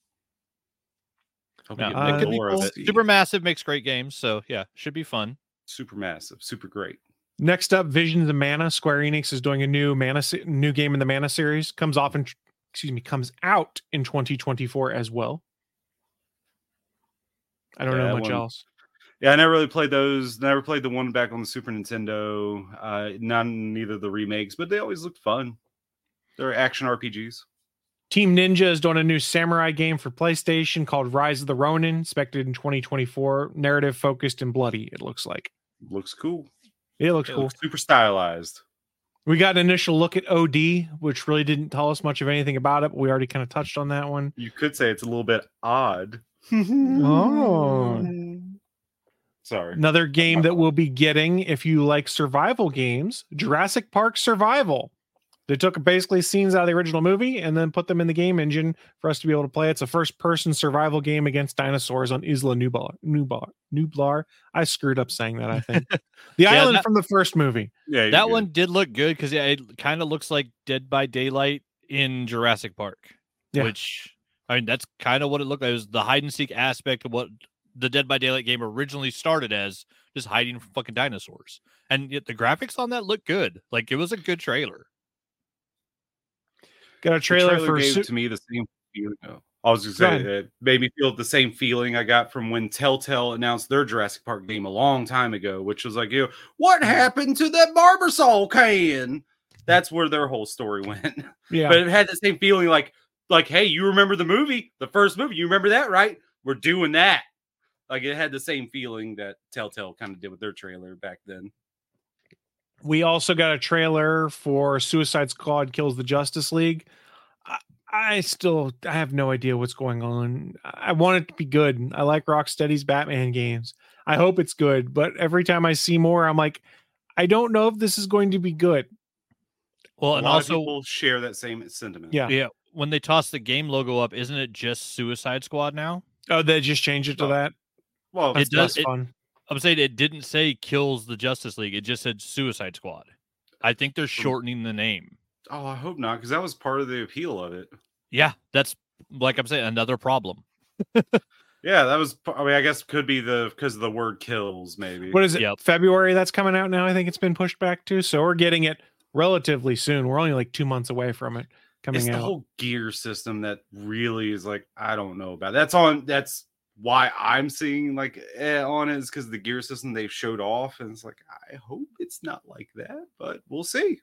It could be cool. Supermassive makes great games, so yeah, should be fun. Supermassive, super great. Next up, Visions of Mana. Square Enix is doing a new game in the Mana series. Comes off in comes out in 2024 as well. I don't know much else. Yeah, I never really played those. Never played the one back on the Super Nintendo. Neither of the remakes, but they always looked fun. They're action RPGs. Team Ninja is doing a new samurai game for PlayStation called Rise of the Ronin, expected in 2024. Narrative focused and bloody, it looks like. Looks cool. It looks cool. Looks super stylized. We got an initial look at OD, which really didn't tell us much of anything about it, but we already kind of touched on that one. You could say it's a little bit odd. Oh. Sorry. Another game that we'll be getting if you like survival games, Jurassic Park Survival. They took basically scenes out of the original movie and then put them in the game engine for us to be able to play. It's a first-person survival game against dinosaurs on Isla Nublar. I screwed up saying that, I think. The island from the first movie. Yeah, that one did look good because it kind of looks like Dead by Daylight in Jurassic Park. Yeah. Which, I mean, that's kind of what it looked like. It was the hide-and-seek aspect of what the Dead by Daylight game originally started as, just hiding from fucking dinosaurs. And yet the graphics on that looked good. Like, it was a good trailer. Got a trailer for gave to me the same feeling. I was just saying it made me feel the same feeling I got from when Telltale announced their Jurassic Park game a long time ago, which was like, what happened to that Barbasol can? That's where their whole story went. Yeah, but it had the same feeling, like, hey, you remember the movie, the first movie? You remember that, right? We're doing that. Like, it had the same feeling that Telltale kind of did with their trailer back then. We also got a trailer for Suicide Squad Kills the Justice League. I have no idea what's going on. I want it to be good. I like Rocksteady's Batman games. I hope it's good, but every time I see more, I'm like, I don't know if this is going to be good. Well, and also people share that same sentiment. Yeah. When they toss the game logo up, isn't it just Suicide Squad now? Oh, they just changed it to that? Well, that's fun. I'm saying it didn't say Kills the Justice League. It just said Suicide Squad. I think they're shortening the name. Oh, I hope not, because that was part of the appeal of it. Yeah, that's, like I'm saying, another problem. Yeah, that was, I mean, I guess could be because of the word kills, maybe. What is it? Yep. February that's coming out now? I think it's been pushed back to. So we're getting it relatively soon. We're only like 2 months away from it coming out. It's the whole gear system that really is like, I don't know about. That's why I'm seeing like on it, is because the gear system they've showed off, and it's like, I hope it's not like that, but we'll see.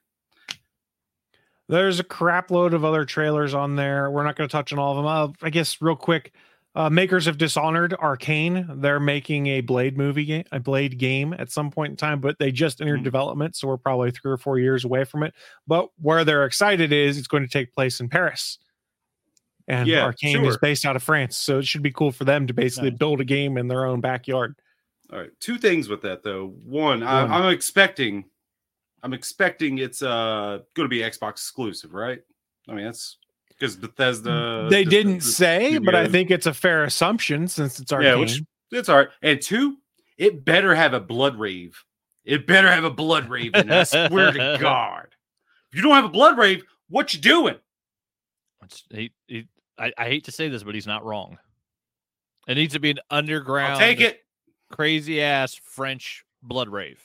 There's a crap load of other trailers on there. We're not going to touch on all of them. I guess real quick, makers of Dishonored, Arcane, they're making a Blade game at some point in time, but they just entered development, so we're probably 3 or 4 years away from it. But where they're excited is it's going to take place in Paris. And Arcane is based out of France, so it should be cool for them to basically build a game in their own backyard. All right, 2 things with that though. One, I'm expecting it's going to be Xbox exclusive, right? I mean, that's because Bethesda. They didn't say, but I think it's a fair assumption since it's Arcane. Yeah, it's all right. And 2, it better have a blood rave. It better have a blood rave in it. I swear to God. If you don't have a blood rave, what you doing? I hate to say this, but he's not wrong. It needs to be an underground, I'll take it, crazy ass French blood rave.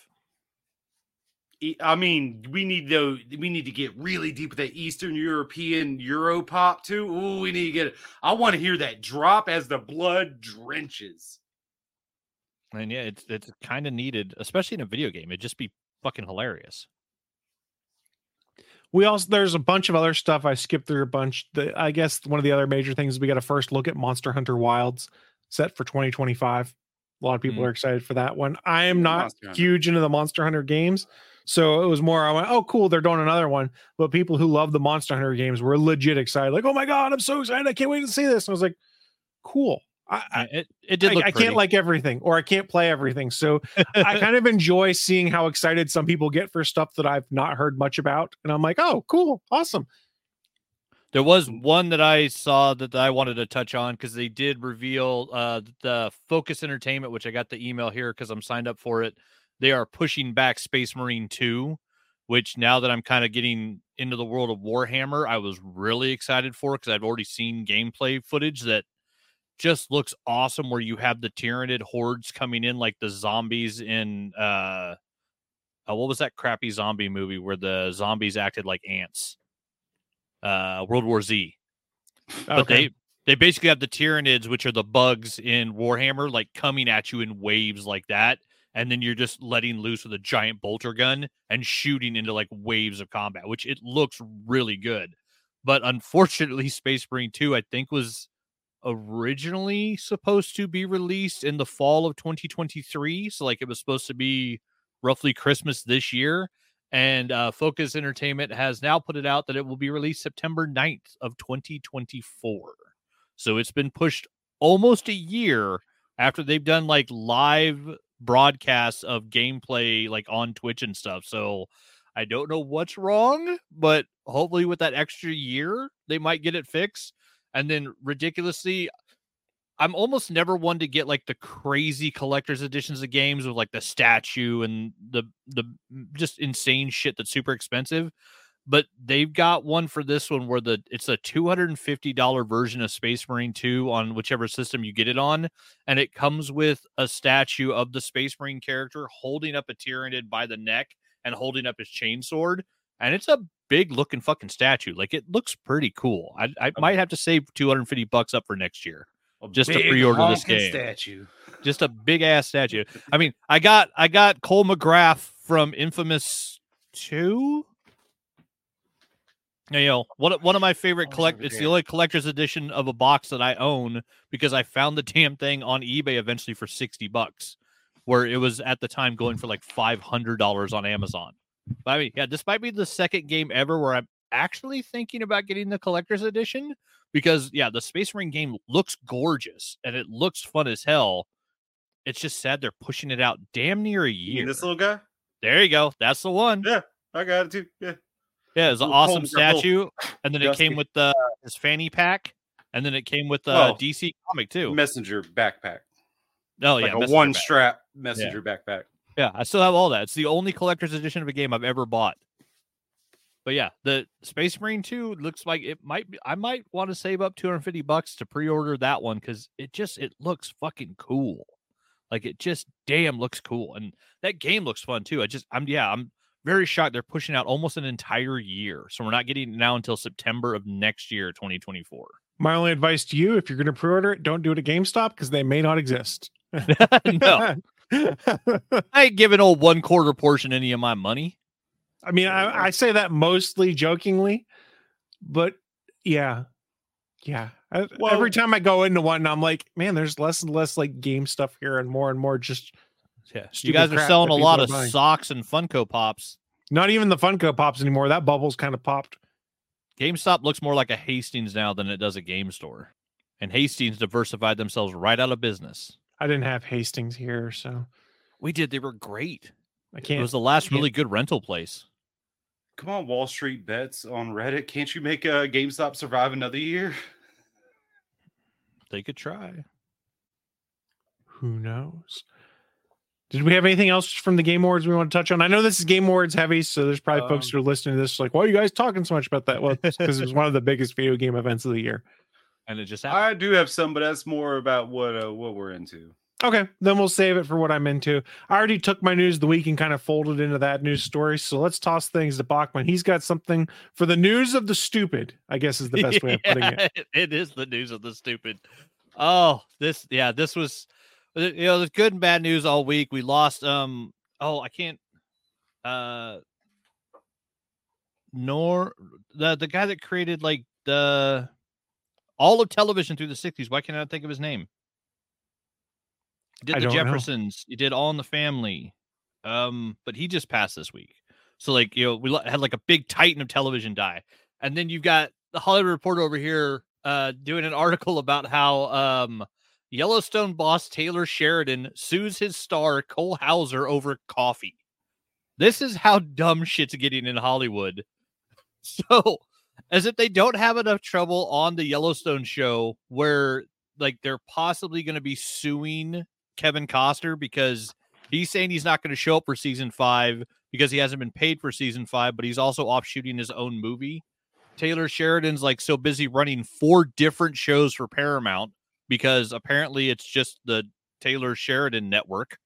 I mean, we need to get really deep with that Eastern European Europop too. Ooh, we need to get it. I want to hear that drop as the blood drenches. And yeah, it's kind of needed, especially in a video game. It'd just be fucking hilarious. There's a bunch of other stuff. I skipped through a bunch. I guess one of the other major things is we got a first look at Monster Hunter Wilds set for 2025. A lot of people are excited for that one. I am not huge into the Monster Hunter games, so it was more, I went, oh, cool, they're doing another one. But people who love the Monster Hunter games were legit excited. Like, oh my God, I'm so excited. I can't wait to see this. And I was like, cool. It did look I can't like everything, or I can't play everything. So I kind of enjoy seeing how excited some people get for stuff that I've not heard much about. And I'm like, oh, cool. Awesome. There was one that I saw that I wanted to touch on because they did reveal the Focus Entertainment, which I got the email here because I'm signed up for it. They are pushing back Space Marine 2, which now that I'm kind of getting into the world of Warhammer, I was really excited for because I've already seen gameplay footage that just looks awesome, where you have the Tyranid hordes coming in like the zombies in what was that crappy zombie movie where the zombies acted like ants? World War Z. But they basically have the Tyranids, which are the bugs in Warhammer, like coming at you in waves like that. And then you're just letting loose with a giant bolter gun and shooting into like waves of combat, which it looks really good. But unfortunately, Space Marine 2, I think, was originally supposed to be released in the fall of 2023. So like it was supposed to be roughly Christmas this year. And Focus Entertainment has now put it out that it will be released September 9th of 2024. So it's been pushed almost a year after they've done like live broadcasts of gameplay like on Twitch and stuff. So I don't know what's wrong, but hopefully with that extra year, they might get it fixed. And then ridiculously, I'm almost never one to get like the crazy collector's editions of games with like the statue and the just insane shit that's super expensive. But they've got one for this one where it's a $250 version of Space Marine 2 on whichever system you get it on. And it comes with a statue of the Space Marine character holding up a Tyranid by the neck and holding up his chainsword. And it's a big looking fucking statue. Like it looks pretty cool. I might have to save $250 up for next year just to pre-order this game. Statue. Just a big ass statue. I mean, I got Cole McGrath from Infamous 2. You know, one of my favorite it's the only collector's edition of a box that I own because I found the damn thing on eBay eventually for $60, where it was at the time going for like $500 on Amazon. But I mean, yeah, this might be the second game ever where I'm actually thinking about getting the collector's edition because, yeah, the Space Marine game looks gorgeous and it looks fun as hell. It's just sad they're pushing it out damn near a year. This little guy? There you go. That's the one. Yeah, I got it too. Yeah. Yeah, it's an awesome statue, and then it came with his fanny pack, and then it came with DC comic too. Messenger backpack. Oh like yeah, a one strap messenger backpack. Yeah, I still have all that. It's the only collector's edition of a game I've ever bought. But yeah, the Space Marine 2 looks like it might be. I might want to save up $250 to pre-order that one because it looks fucking cool. Like it just damn looks cool, and that game looks fun too. I'm very shocked they're pushing out almost an entire year. So we're not getting it now until September of next year, 2024. My only advice to you, if you're going to pre-order it, don't do it at GameStop because they may not exist. No. I ain't giving old 1/4 portion any of my money. I mean, I say that mostly jokingly, but yeah. Every time I go into one, I'm like, man, there's less and less like game stuff here and more just you guys are selling a lot of socks and Funko Pops. Not even the Funko Pops anymore. That bubble's kind of popped. GameStop looks more like a Hastings now than it does a game store. And Hastings diversified themselves right out of business. I didn't have Hastings here, so. We did. They were great. It was the last really good rental place. Come on, Wall Street Bets on Reddit. Can't you make GameStop survive another year? They could try. Who knows? Did we have anything else from the Game Awards we want to touch on? I know this is Game Awards heavy, so there's probably folks who are listening to this like, why are you guys talking so much about that? Well, because it was one of the biggest video game events of the year. And it just happened. I do have some, but that's more about what we're into. Okay, then we'll save it for what I'm into. I already took my news of the week and kind of folded into that news story, so let's toss things to Bachman. He's got something for the news of the stupid, I guess is the best way of putting it. It is the news of the stupid. Oh, this was... there's good and bad news all week. We lost the guy that created like all of television through the 60s. Why can't I think of his name? He did the Jeffersons. He did All in the Family. But he just passed this week. So like, we had like a big titan of television die. And then you've got the Hollywood Reporter over here doing an article about how Yellowstone boss Taylor Sheridan sues his star Cole Hauser over coffee. This is how dumb shit's getting in Hollywood. So, as if they don't have enough trouble on the Yellowstone show where like they're possibly going to be suing Kevin Costner because he's saying he's not going to show up for season 5 because he hasn't been paid for season 5, but he's also off shooting his own movie. Taylor Sheridan's like so busy running 4 different shows for Paramount because apparently it's just the Taylor Sheridan network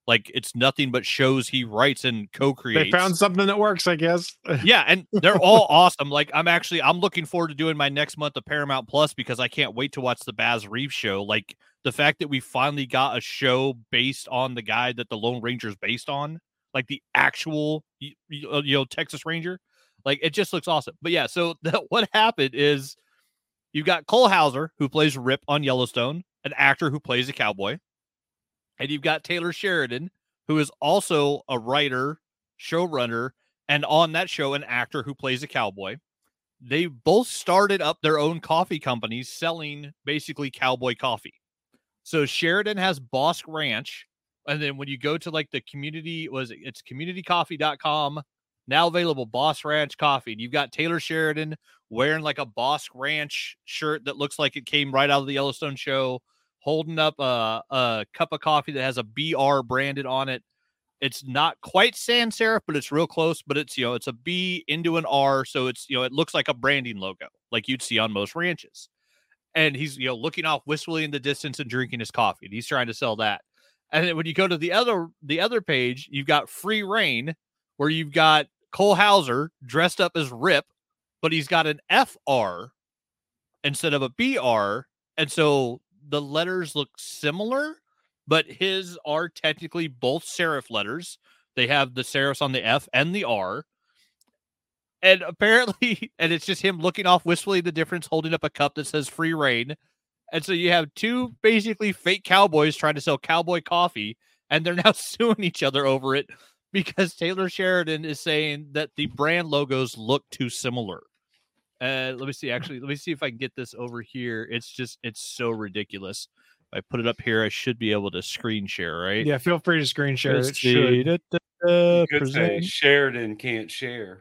Like it's nothing but shows he writes and co-creates. They found something that works, I guess. Yeah, and they're all awesome. Like I'm looking forward to doing my next month of Paramount Plus because I can't wait to watch the Baz Reeves show. Like the fact that we finally got a show based on the guy that the Lone Ranger is based on, like the actual Texas Ranger. Like it just looks awesome. But yeah, so what happened is you've got Cole Hauser, who plays Rip on Yellowstone, an actor who plays a cowboy. And you've got Taylor Sheridan, who is also a writer, showrunner, and on that show, an actor who plays a cowboy. They both started up their own coffee companies selling basically cowboy coffee. So Sheridan has Bosk Ranch. And then when you go to like the community, it's communitycoffee.com, now available Bosk Ranch coffee. And you've got Taylor Sheridan wearing like a Bosk Ranch shirt that looks like it came right out of the Yellowstone show, holding up a cup of coffee that has a BR branded on it. It's not quite sans serif, but it's real close. But it's, it's a B into an R. So it's, it looks like a branding logo like you'd see on most ranches. And he's, looking off wistfully in the distance and drinking his coffee. And he's trying to sell that. And then when you go to the other page, you've got Free Reign, where you've got Cole Hauser dressed up as Rip, but he's got an FR instead of a BR. And so the letters look similar, but his are technically both serif letters. They have the serifs on the F and the R. And apparently, and it's just him looking off wistfully the difference, holding up a cup that says Free Reign. And so you have two basically fake cowboys trying to sell cowboy coffee, and they're now suing each other over it because Taylor Sheridan is saying that the brand logos look too similar. Let me see if I can get this over here. It's so ridiculous. If I put it up here, I should be able to screen share, right? Yeah, feel free to screen share. It should. You could say Sheridan can't share.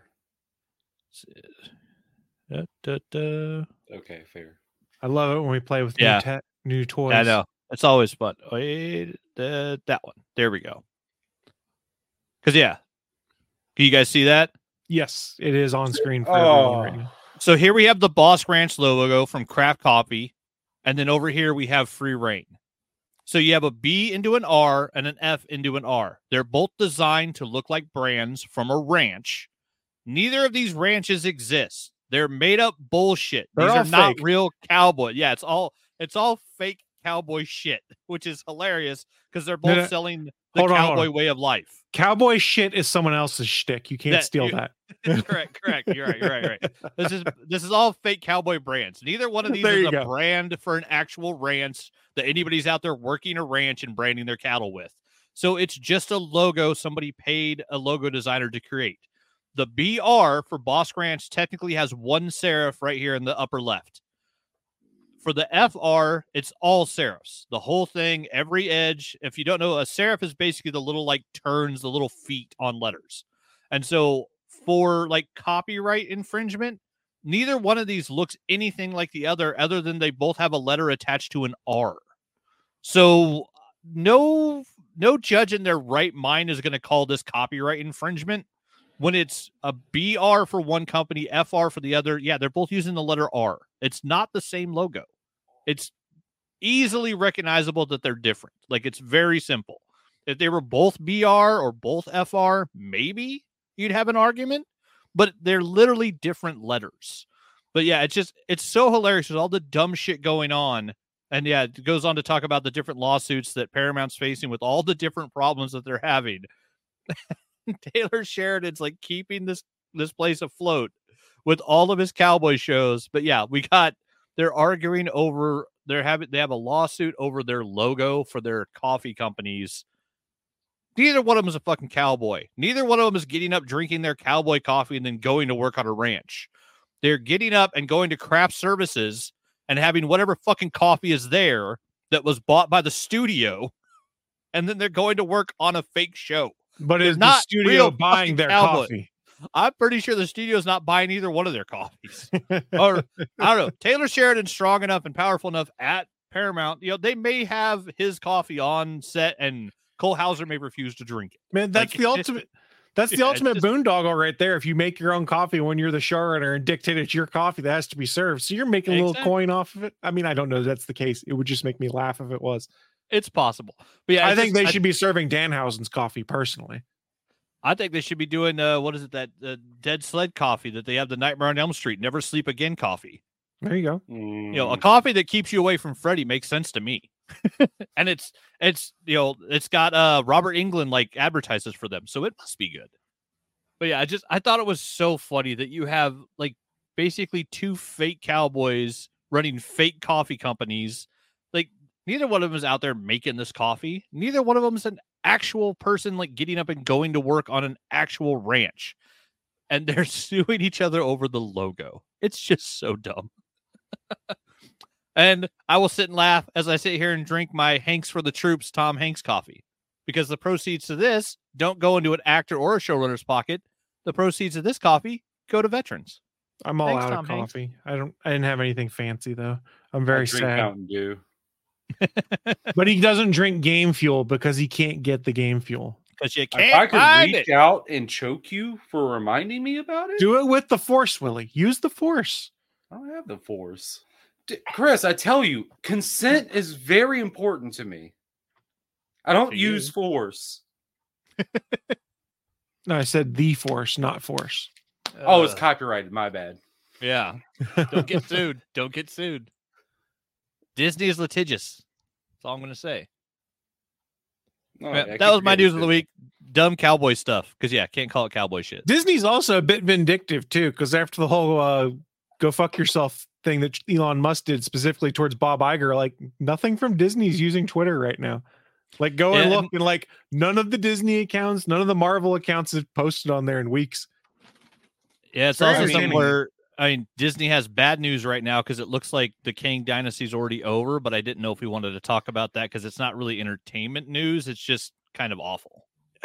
Okay, fair. I love it when we play with new toys. I know. It's always fun. Wait, that one. There we go. Because, can you guys see that? Yes, it is on screen for everyone right now. So here we have the Bosk Ranch logo from Craft Coffee. And then over here we have Free Reign. So you have a B into an R and an F into an R. They're both designed to look like brands from a ranch. Neither of these ranches exist. They're made up bullshit. These are not real cowboy. Yeah, it's all fake cowboy shit, which is hilarious because they're both selling the cowboy way of life. Cowboy shit is someone else's shtick. You can't steal that. Correct. You're right. This is all fake cowboy brands. Neither one of these is a brand for an actual ranch that anybody's out there working a ranch and branding their cattle with. So it's just a logo somebody paid a logo designer to create. The BR for Bosk Ranch technically has one serif right here in the upper left. For the FR, it's all serifs. The whole thing, every edge. If you don't know, a serif is basically the little turns, the little feet on letters. And so for copyright infringement, neither one of these looks anything like the other than they both have a letter attached to an R. So no judge in their right mind is going to call this copyright infringement when it's a BR for one company, FR for the other. Yeah, they're both using the letter R. It's not the same logo. It's easily recognizable that they're different. It's very simple. If they were both BR or both FR, maybe you'd have an argument, but they're literally different letters. But yeah, it's so hilarious with all the dumb shit going on. And yeah, it goes on to talk about the different lawsuits that Paramount's facing with all the different problems that they're having. Taylor Sheridan's keeping this place afloat with all of his cowboy shows. But yeah, they're arguing over they have a lawsuit over their logo for their coffee companies. Neither one of them is a fucking cowboy. Neither one of them is getting up, drinking their cowboy coffee, and then going to work on a ranch. They're getting up and going to craft services and having whatever fucking coffee is there that was bought by the studio. And then they're going to work on a fake show. But is the studio buying their coffee? I'm pretty sure the studio's not buying either one of their coffees. Or I don't know. Taylor Sheridan's strong enough and powerful enough at Paramount. They may have his coffee on set and Cole Hauser may refuse to drink it. Man, that's the ultimate. That's the ultimate boondoggle right there. If you make your own coffee when you're the showrunner and dictate it's your coffee that has to be served, so you're making a little coin off of it. I mean, I don't know if that's the case. It would just make me laugh if it was. It's possible. But yeah, I think they should be serving Danhausen's coffee personally. I think they should be doing what is it, that Dead Sled coffee that they have, the Nightmare on Elm Street, Never Sleep Again coffee. There you go. You know, a coffee that keeps you away from Freddy makes sense to me. And it's it's got Robert Englund like advertises for them, so it must be good. But yeah, I thought it was so funny that you have like basically two fake cowboys running fake coffee companies. Like neither one of them is out there making this coffee. Neither one of them is an actual person like getting up and going to work on an actual ranch. And they're suing each other over the logo. It's just so dumb. And I will sit and laugh as I sit here and drink my Hanks for the Troops Tom Hanks coffee, because the proceeds to this don't go into an actor or a showrunner's pocket. The proceeds of this coffee go to veterans. I'm all out of coffee. I didn't have anything fancy though. I'm very sad. Mountain Dew. But he doesn't drink Game Fuel because he can't get the Game Fuel. Because you can't. If I could reach out and choke you for reminding me about it, do it with the Force, Willie. Use the Force. I don't have the Force. Chris, I tell you, consent is very important to me. I don't use Force. No, I said the Force, not Force. Oh, it's copyrighted. My bad. Yeah. Don't get sued. Don't get sued. Disney is litigious. That's all I'm going to say. Oh, that was my news of the week. Dumb cowboy stuff. Because, yeah, can't call it cowboy shit. Disney's also a bit vindictive, too, because after the whole go fuck yourself thing that Elon Musk did specifically towards Bob Iger, like nothing from Disney's using Twitter right now. Like go and look, and like none of the Disney accounts, none of the Marvel accounts have posted on there in weeks. Yeah, it's also somewhere. I mean, Disney has bad news right now because it looks like the Kang Dynasty is already over, but I didn't know if we wanted to talk about that because it's not really entertainment news. It's just kind of awful.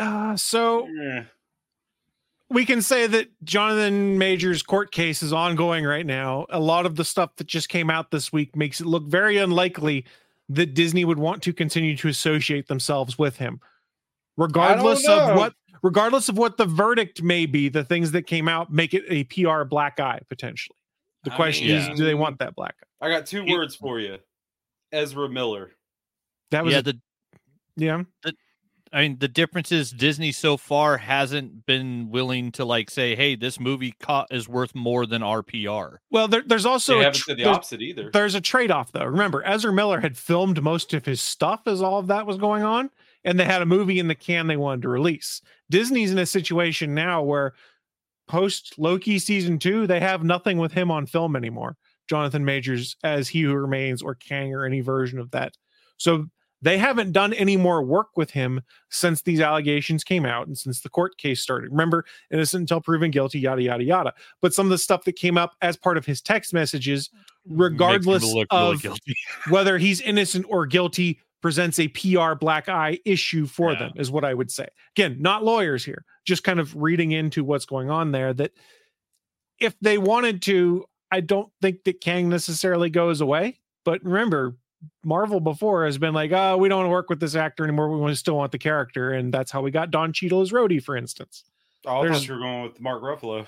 We can say that Jonathan Majors' court case is ongoing right now. A lot of the stuff that just came out this week makes it look very unlikely that Disney would want to continue to associate themselves with him. Regardless of what the verdict may be, the things that came out make it a PR black eye, potentially. The question is, do they want that black eye? I got two words for you. Ezra Miller. That was I mean, the difference is Disney so far hasn't been willing to like say, "Hey, this movie is worth more than our PR." Well, there's also they haven't said the opposite either. There's a trade-off, though. Remember, Ezra Miller had filmed most of his stuff as all of that was going on, and they had a movie in the can they wanted to release. Disney's in a situation now where post Loki season 2, they have nothing with him on film anymore. Jonathan Majors as He Who Remains or Kang or any version of that. So they haven't done any more work with him since these allegations came out and since the court case started. Remember, innocent until proven guilty, yada, yada, yada. But some of the stuff that came up as part of his text messages, regardless of whether he's innocent or guilty, presents a PR black eye issue for them, is what I would say. Again, not lawyers here, just kind of reading into what's going on there, that if they wanted to, I don't think that Kang necessarily goes away. But remember, Marvel before has been like, we don't want to work with this actor anymore. We still want the character. And that's how we got Don Cheadle as Rhodey, for instance. I thought you were going with Mark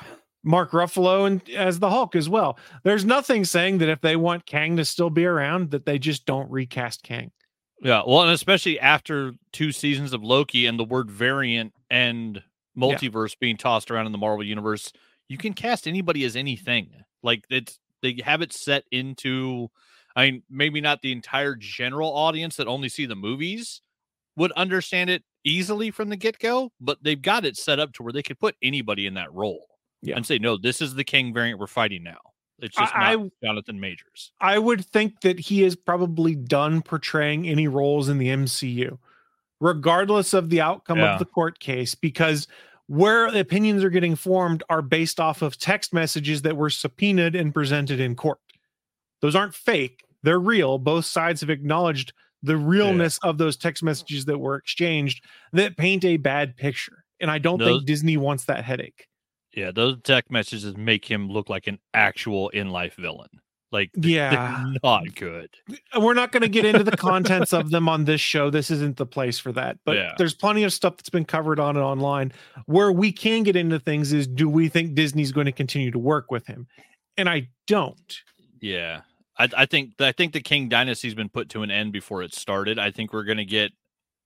Ruffalo and as the Hulk as well. There's nothing saying that if they want Kang to still be around, that they just don't recast Kang. Yeah, well, and especially after 2 seasons of Loki and the word variant and multiverse being tossed around in the Marvel universe, you can cast anybody as anything. Like they have it set into, I mean, maybe not the entire general audience that only see the movies would understand it easily from the get-go, but they've got it set up to where they could put anybody in that role and say, no, this is the Kang variant we're fighting now. It's just not Jonathan Majors. I would think that he is probably done portraying any roles in the MCU, regardless of the outcome of the court case, because where the opinions are getting formed are based off of text messages that were subpoenaed and presented in court. Those aren't fake. They're real. Both sides have acknowledged the realness of those text messages that were exchanged that paint a bad picture. And I don't think Disney wants that headache. Yeah, those text messages make him look like an actual in-life villain. Like, they're not good. We're not going to get into the contents of them on this show. This isn't the place for that. But there's plenty of stuff that's been covered on and online. Where we can get into things is, do we think Disney's going to continue to work with him? And I don't. Yeah. I think the King Dynasty's been put to an end before it started. I think we're gonna get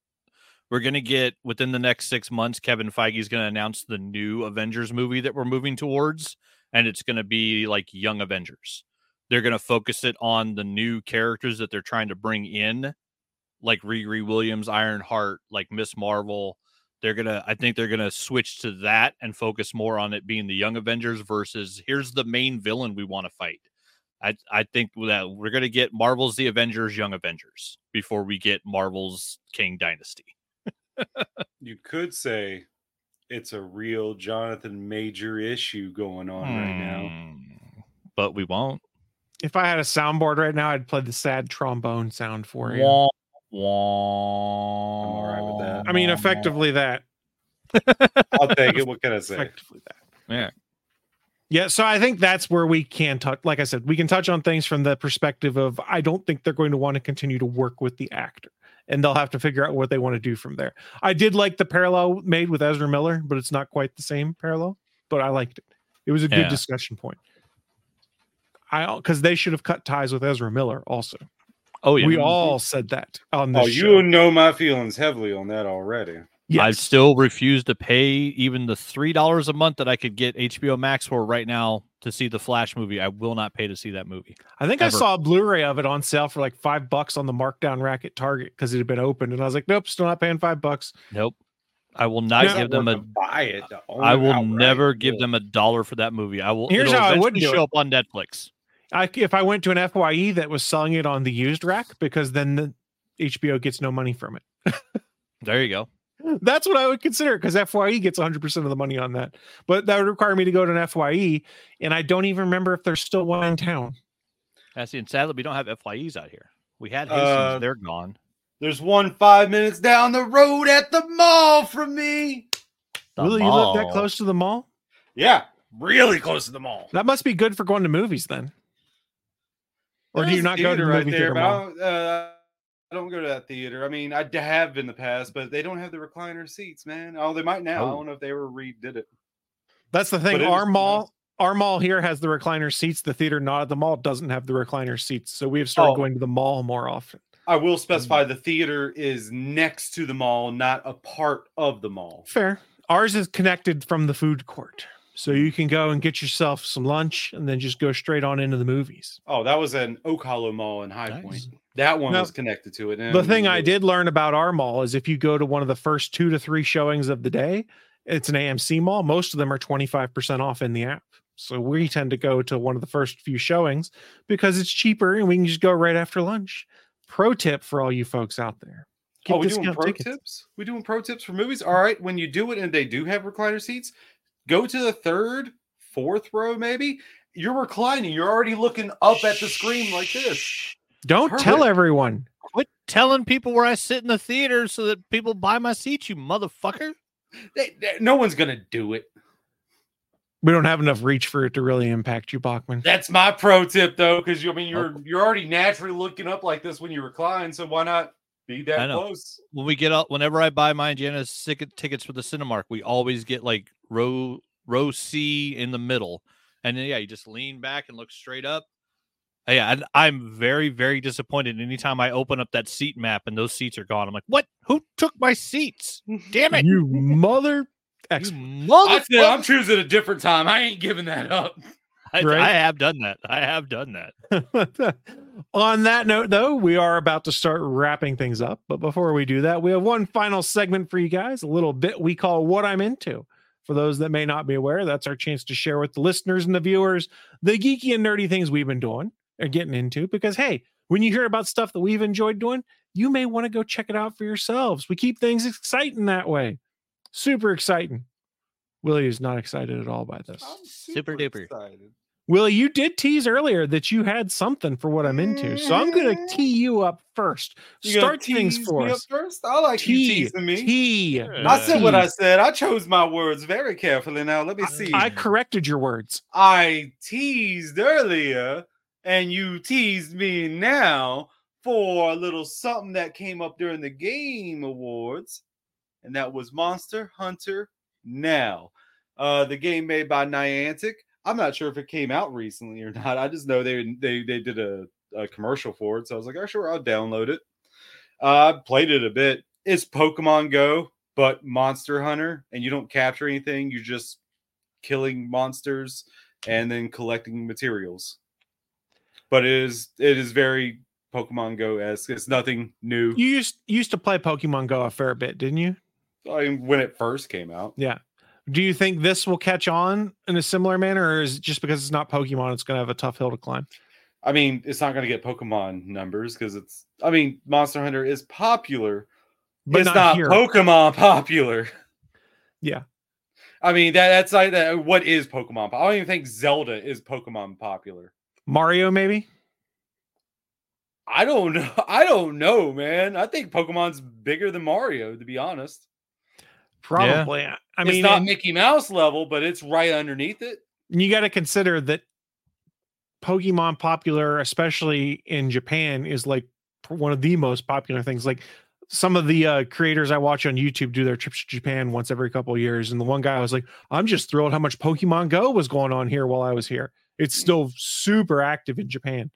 within the next 6 months. Kevin Feige's gonna announce the new Avengers movie that we're moving towards, and it's gonna be like Young Avengers. They're gonna focus it on the new characters that they're trying to bring in, like Riri Williams, Ironheart, like Miss Marvel. I think they're gonna switch to that and focus more on it being the Young Avengers versus here's the main villain we want to fight. I think that we're gonna get Marvel's The Avengers, Young Avengers before we get Marvel's King Dynasty. You could say it's a real Jonathan Major issue going on right now, but we won't. If I had a soundboard right now, I'd play the sad trombone sound for you. Wah, wah. I'm all right with that. I mean, effectively that. I'll take it. What can I say? Effectively that. Yeah. Yeah, so I think that's where we can touch. Like I said, we can touch on things from the perspective of I don't think they're going to want to continue to work with the actor, and they'll have to figure out what they want to do from there. I did like the parallel made with Ezra Miller, but it's not quite the same parallel. But I liked it. It was a good discussion point. Because they should have cut ties with Ezra Miller also. Oh yeah, we all said that on this show. You know my feelings heavily on that already. Yes. I still refuse to pay even the $3 a month that I could get HBO Max for right now to see the Flash movie. I will not pay to see that movie. I think I saw a Blu-ray of it on sale for like $5 on the markdown rack at Target because it had been opened, and I was like, nope, still not paying $5. Nope. I will not give them I will never give them $1 for that movie. I will. Here's how I would show up on Netflix. If I went to an FYE that was selling it on the used rack, because then the HBO gets no money from it. There you go. That's what I would consider, because FYE gets 100% of the money on that. But that would require me to go to an FYE, and I don't even remember if there's still one in town. See, and sadly, we don't have FYEs out here. We had Hastings, they're gone. There's one 5 minutes down the road at the mall from me. Really, you live that close to the mall? Yeah, really close to the mall. That must be good for going to movies then. Or do you not go to the movie theater mall? I don't go to that theater. I mean, I have in the past, but they don't have the recliner seats, man. Oh, they might now. I don't know if they ever redid it. That's the thing. Our mall here has the recliner seats. The theater not at the mall doesn't have the recliner seats. So we have started going to the mall more often. I will specify the theater is next to the mall, not a part of the mall. Fair. Ours is connected from the food court. So you can go and get yourself some lunch and then just go straight on into the movies. Oh, that was an Oak Hollow Mall in High Point. That one was connected to it. The thing I did learn about our mall is if you go to one of the first 2 to 3 showings of the day, it's an AMC mall. Most of them are 25% off in the app. So we tend to go to one of the first few showings because it's cheaper and we can just go right after lunch. Pro tip for all you folks out there. We doing pro tips? We doing pro tips for movies? All right. When you do it and they do have recliner seats, go to the 3rd, 4th row, maybe. You're reclining. You're already looking up at the screen like this. Don't tell everyone. Quit telling people where I sit in the theater so that people buy my seats, you motherfucker. No one's going to do it. We don't have enough reach for it to really impact you, Bachman. That's my pro tip, though, because you're already naturally looking up like this when you recline, so why not be that close? When we get up, whenever I buy my Jana's tickets for the Cinemark, we always get like row C in the middle, and then you just lean back and look straight up. Yeah, and I'm very, very disappointed anytime I open up that seat map and those seats are gone. I'm like, what? Who took my seats? Damn it! You mother. I said I'm choosing a different time. I ain't giving that up. I have done that. On that note, though, we are about to start wrapping things up. But before we do that, we have one final segment for you guys, a little bit we call What I'm Into. For those that may not be aware, that's our chance to share with the listeners and the viewers the geeky and nerdy things we've been doing or getting into. Because, hey, when you hear about stuff that we've enjoyed doing, you may want to go check it out for yourselves. We keep things exciting that way. Super exciting. Willie is not excited at all by this. I'm super duper excited. Willie, you did tease earlier that you had something for what I'm into, so I'm going to tee you up first. Start things for us. First, I like you teasing me. I said what I said. I chose my words very carefully. Now let me see. I corrected your words. I teased earlier, and you teased me now for a little something that came up during the Game Awards. And that was Monster Hunter Now. The game made by Niantic. I'm not sure if it came out recently or not. I just know they did a a commercial for it. So I was like, oh, sure, I'll download it. I played it a bit. It's Pokemon Go, but Monster Hunter, and you don't capture anything. You're just killing monsters and then collecting materials. But it is very Pokemon Go-esque. It's nothing new. You used to play Pokemon Go a fair bit, didn't you? I mean, when it first came out. Yeah. Do you think this will catch on in a similar manner, or is it just because it's not Pokemon, it's going to have a tough hill to climb? I mean, it's not going to get Pokemon numbers because Monster Hunter is popular, but it's not Pokemon popular. Yeah. I mean, that's like that. What is Pokemon? I don't even think Zelda is Pokemon popular. Mario, maybe? I don't know. I don't know, man. I think Pokemon's bigger than Mario, to be honest. Probably. Yeah. I mean, it's not Mickey Mouse level, but it's right underneath it. You got to consider that Pokemon popular, especially in Japan, is like one of the most popular things. Like some of the creators I watch on YouTube do their trips to Japan once every couple of years. And the one guy was like, I'm just thrilled how much Pokemon Go was going on here while I was here. It's still super active in Japan.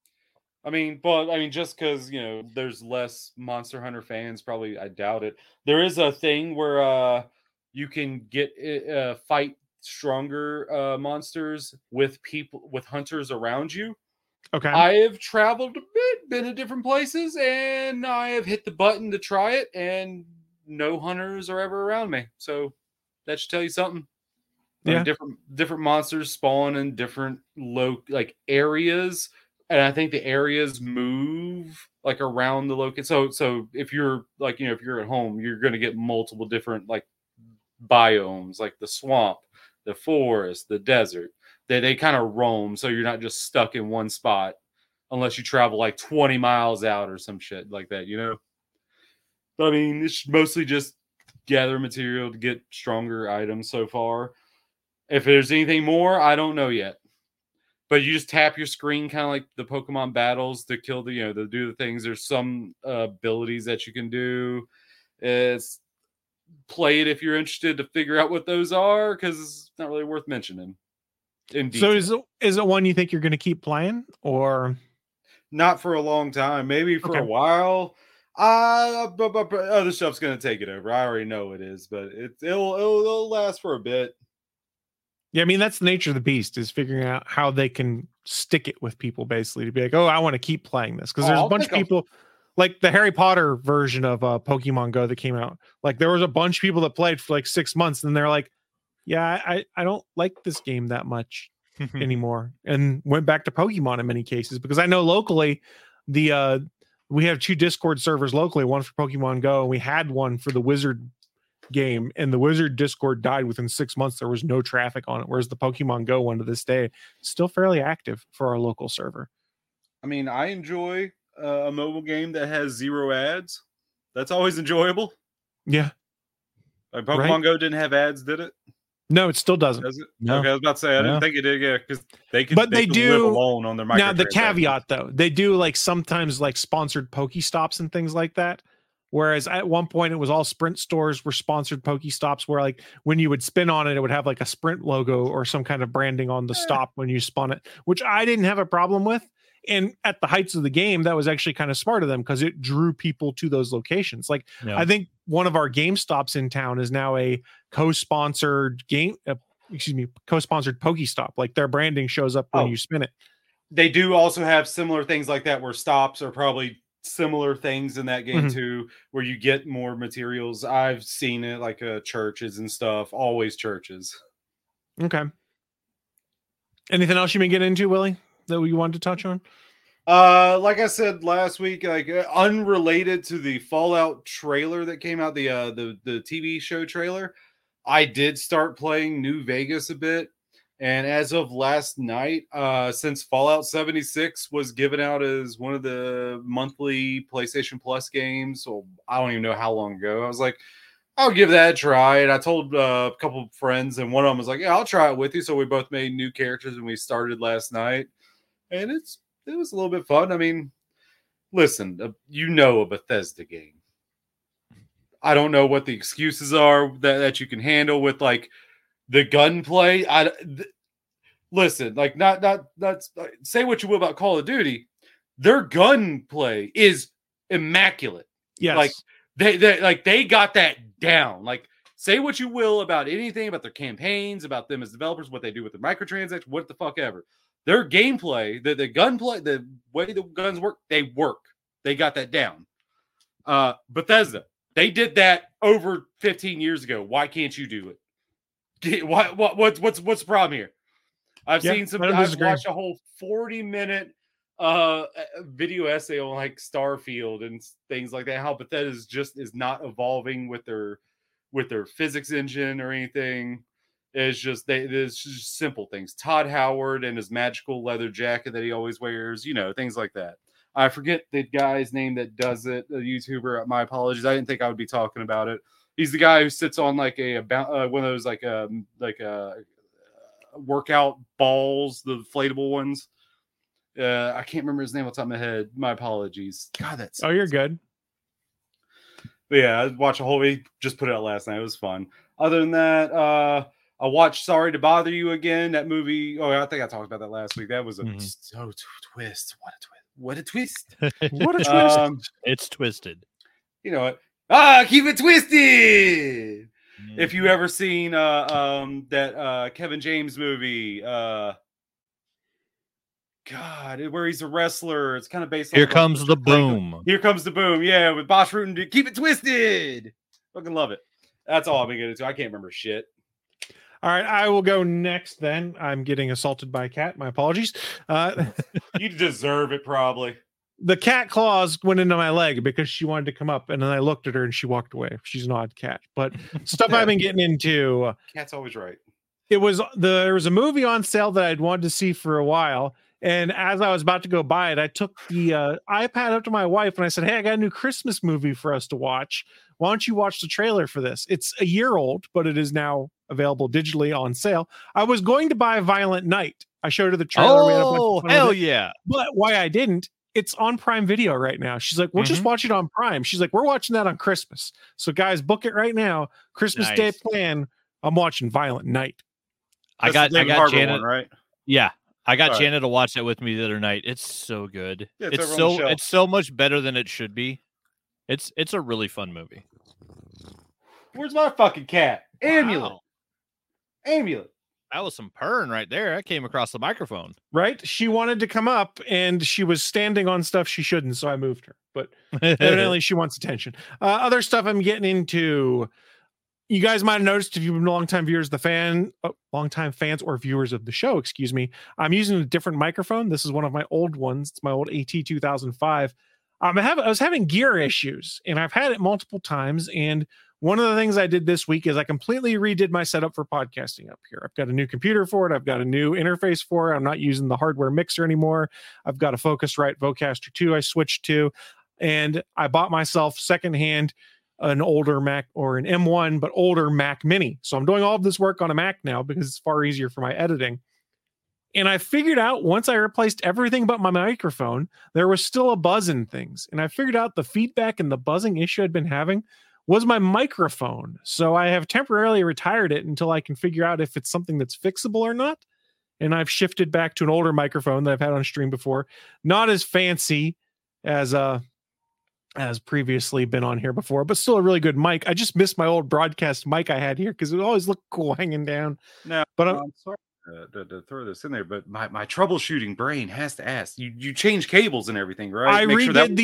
Just because, there's less Monster Hunter fans, probably, I doubt it. There is a thing where you can get fight stronger monsters with hunters around you. Okay. I have traveled a bit, been to different places, and I have hit the button to try it, and no hunters are ever around me. So that should tell you something. Yeah. Different monsters spawn in different areas. And I think the areas move like around the location. So if you're if you're at home, you're going to get multiple different like biomes, like the swamp, the forest, the desert. They kind of roam, so you're not just stuck in one spot unless you travel like 20 miles out or some shit like that, But I mean, it's mostly just gather material to get stronger items so far. If there's anything more, I don't know yet. But you just tap your screen, kind of like the Pokemon battles, to kill to do the things. There's some abilities that you can do. It's play it if you're interested to figure out what those are, because it's not really worth mentioning. So is it one you think you're going to keep playing, or not for a long time? Maybe for a while. But other stuff's going to take it over. I already know it is, but it'll last for a bit. Yeah, I mean, that's the nature of the beast, is figuring out how they can stick it with people, basically, to be like, oh, I want to keep playing this. Because there's a bunch of people, like the Harry Potter version of Pokemon Go that came out. Like, there was a bunch of people that played for like 6 months, and they're like, yeah, I don't like this game that much anymore, and went back to Pokemon in many cases. Because I know locally, we have 2 Discord servers locally, one for Pokemon Go, and we had one for the Wizard game, and the Wizard Discord died within 6 months. There was no traffic on it, whereas the Pokemon Go one to this day is still fairly active for our local server. I mean, I enjoy a mobile game that has 0 ads. That's always enjoyable. Yeah. Like Pokemon Go didn't have ads, did it? No, it still doesn't. Does it? No. Okay, I was about to say, I didn't think it did. Yeah, because they can do live alone on their microtransactions. Now, the caveat, though, they do like sometimes like sponsored Pokestops and things like that. Whereas at one point it was all Sprint stores were sponsored Pokestops, where like when you would spin on it, it would have like a Sprint logo or some kind of branding on the stop when you spun it, which I didn't have a problem with. And at the heights of the game, that was actually kind of smart of them, because it drew people to those locations. Like, I think one of our GameStops in town is now a co-sponsored co-sponsored Pokestop. Like, their branding shows up when you spin it. They do also have similar things like that, where stops are probably similar things in that game too, where you get more materials. I've seen it like churches and stuff, always churches. Okay. Anything else you may get into, Willie, that you wanted to touch on? Like I said last week, like unrelated to the Fallout trailer that came out, the TV show trailer, I did start playing New Vegas a bit. And as of last night, since Fallout 76 was given out as one of the monthly PlayStation Plus games, so I don't even know how long ago, I was like, I'll give that a try. And I told a couple of friends, and one of them was like, yeah, I'll try it with you. So we both made new characters, and we started last night. And it was a little bit fun. I mean, listen, a Bethesda game. I don't know what the excuses are that you can handle with like the gunplay. Listen, like not say what you will about Call of Duty. their gunplay is immaculate. Yes. Like they got that down. Like, say what you will about anything about their campaigns, about them as developers, what they do with the microtransactions, what the fuck ever. Their gameplay, the gunplay, the way the guns work. They got that down. Bethesda, they did that over 15 years ago. Why can't you do it? What's the problem here? I've watched a whole 40-minute video essay on like Starfield and things like that. How Bethesda is not evolving with their physics engine or anything. It's just just simple things. Todd Howard and his magical leather jacket that he always wears, things like that. I forget the guy's name that does it, a YouTuber. My apologies. I didn't think I would be talking about it. He's the guy who sits on like one of those like workout balls, the inflatable ones. I can't remember his name off the top of my head. My apologies. God, that's you're good. But yeah, I watched a whole week. Just put it out last night. It was fun. Other than that, I watched Sorry to Bother You Again. That movie. Oh, I think I talked about that last week. That was a twist. What a twist. What a twist. It's twisted. You know what? Keep it twisted. If you ever seen that Kevin James movie, God, where he's a wrestler, it's kind of based on Here Comes the Boom. Here Comes the Boom, yeah, with Bosch Rutten. Keep it twisted. Fucking love it. That's all I've been getting to. I can't remember shit. All right, I will go next then. I'm getting assaulted by a cat. My apologies. You deserve it, probably. The cat claws went into my leg because she wanted to come up, and then I looked at her and she walked away. She's an odd cat. But stuff I've been getting into. Cat's always right. There was a movie on sale that I'd wanted to see for a while. And as I was about to go buy it, I took the iPad up to my wife and I said, "Hey, I got a new Christmas movie for us to watch. Why don't you watch the trailer for this?" It's a year old, but it is now available digitally on sale. I was going to buy Violent Night. I showed her the trailer. Oh, hell yeah. But why I didn't, it's on Prime Video right now. She's like, "We'll just watch it on Prime." She's like, "We're watching that on Christmas. So guys, book it right now. Christmas Day plan. I'm watching Violent Night." I got Janet, one, right? Yeah. I got Janet to watch that with me the other night. It's so good. Yeah, it's so much better than it should be. It's a really fun movie. Where's my fucking cat? Wow. Amulet. That was some purring right there. That came across the microphone. Right? She wanted to come up and she was standing on stuff she shouldn't, so I moved her. But evidently she wants attention. Other stuff I'm getting into. You guys might have noticed if you've been longtime fans or viewers of the show, excuse me, I'm using a different microphone. This is one of my old ones. It's my old AT2005. I was having gear issues, and I've had it multiple times. And one of the things I did this week is I completely redid my setup for podcasting up here. I've got a new computer for it. I've got a new interface for it. I'm not using the hardware mixer anymore. I've got a Focusrite Vocaster 2 I switched to, and I bought myself secondhand an older Mac or an M1, but older Mac Mini. So I'm doing all of this work on a Mac now because it's far easier for my editing. And I figured out once I replaced everything but my microphone, there was still a buzz in things. And I figured out the feedback and the buzzing issue I'd been having was my microphone. So I have temporarily retired it until I can figure out if it's something that's fixable or not. And I've shifted back to an older microphone that I've had on stream before. Not as fancy as previously been on here before, but still a really good mic. I just missed my old broadcast mic I had here because it always looked cool hanging down. No, but I'm sorry to throw this in there, but my troubleshooting brain has to ask. You change cables and everything, right? I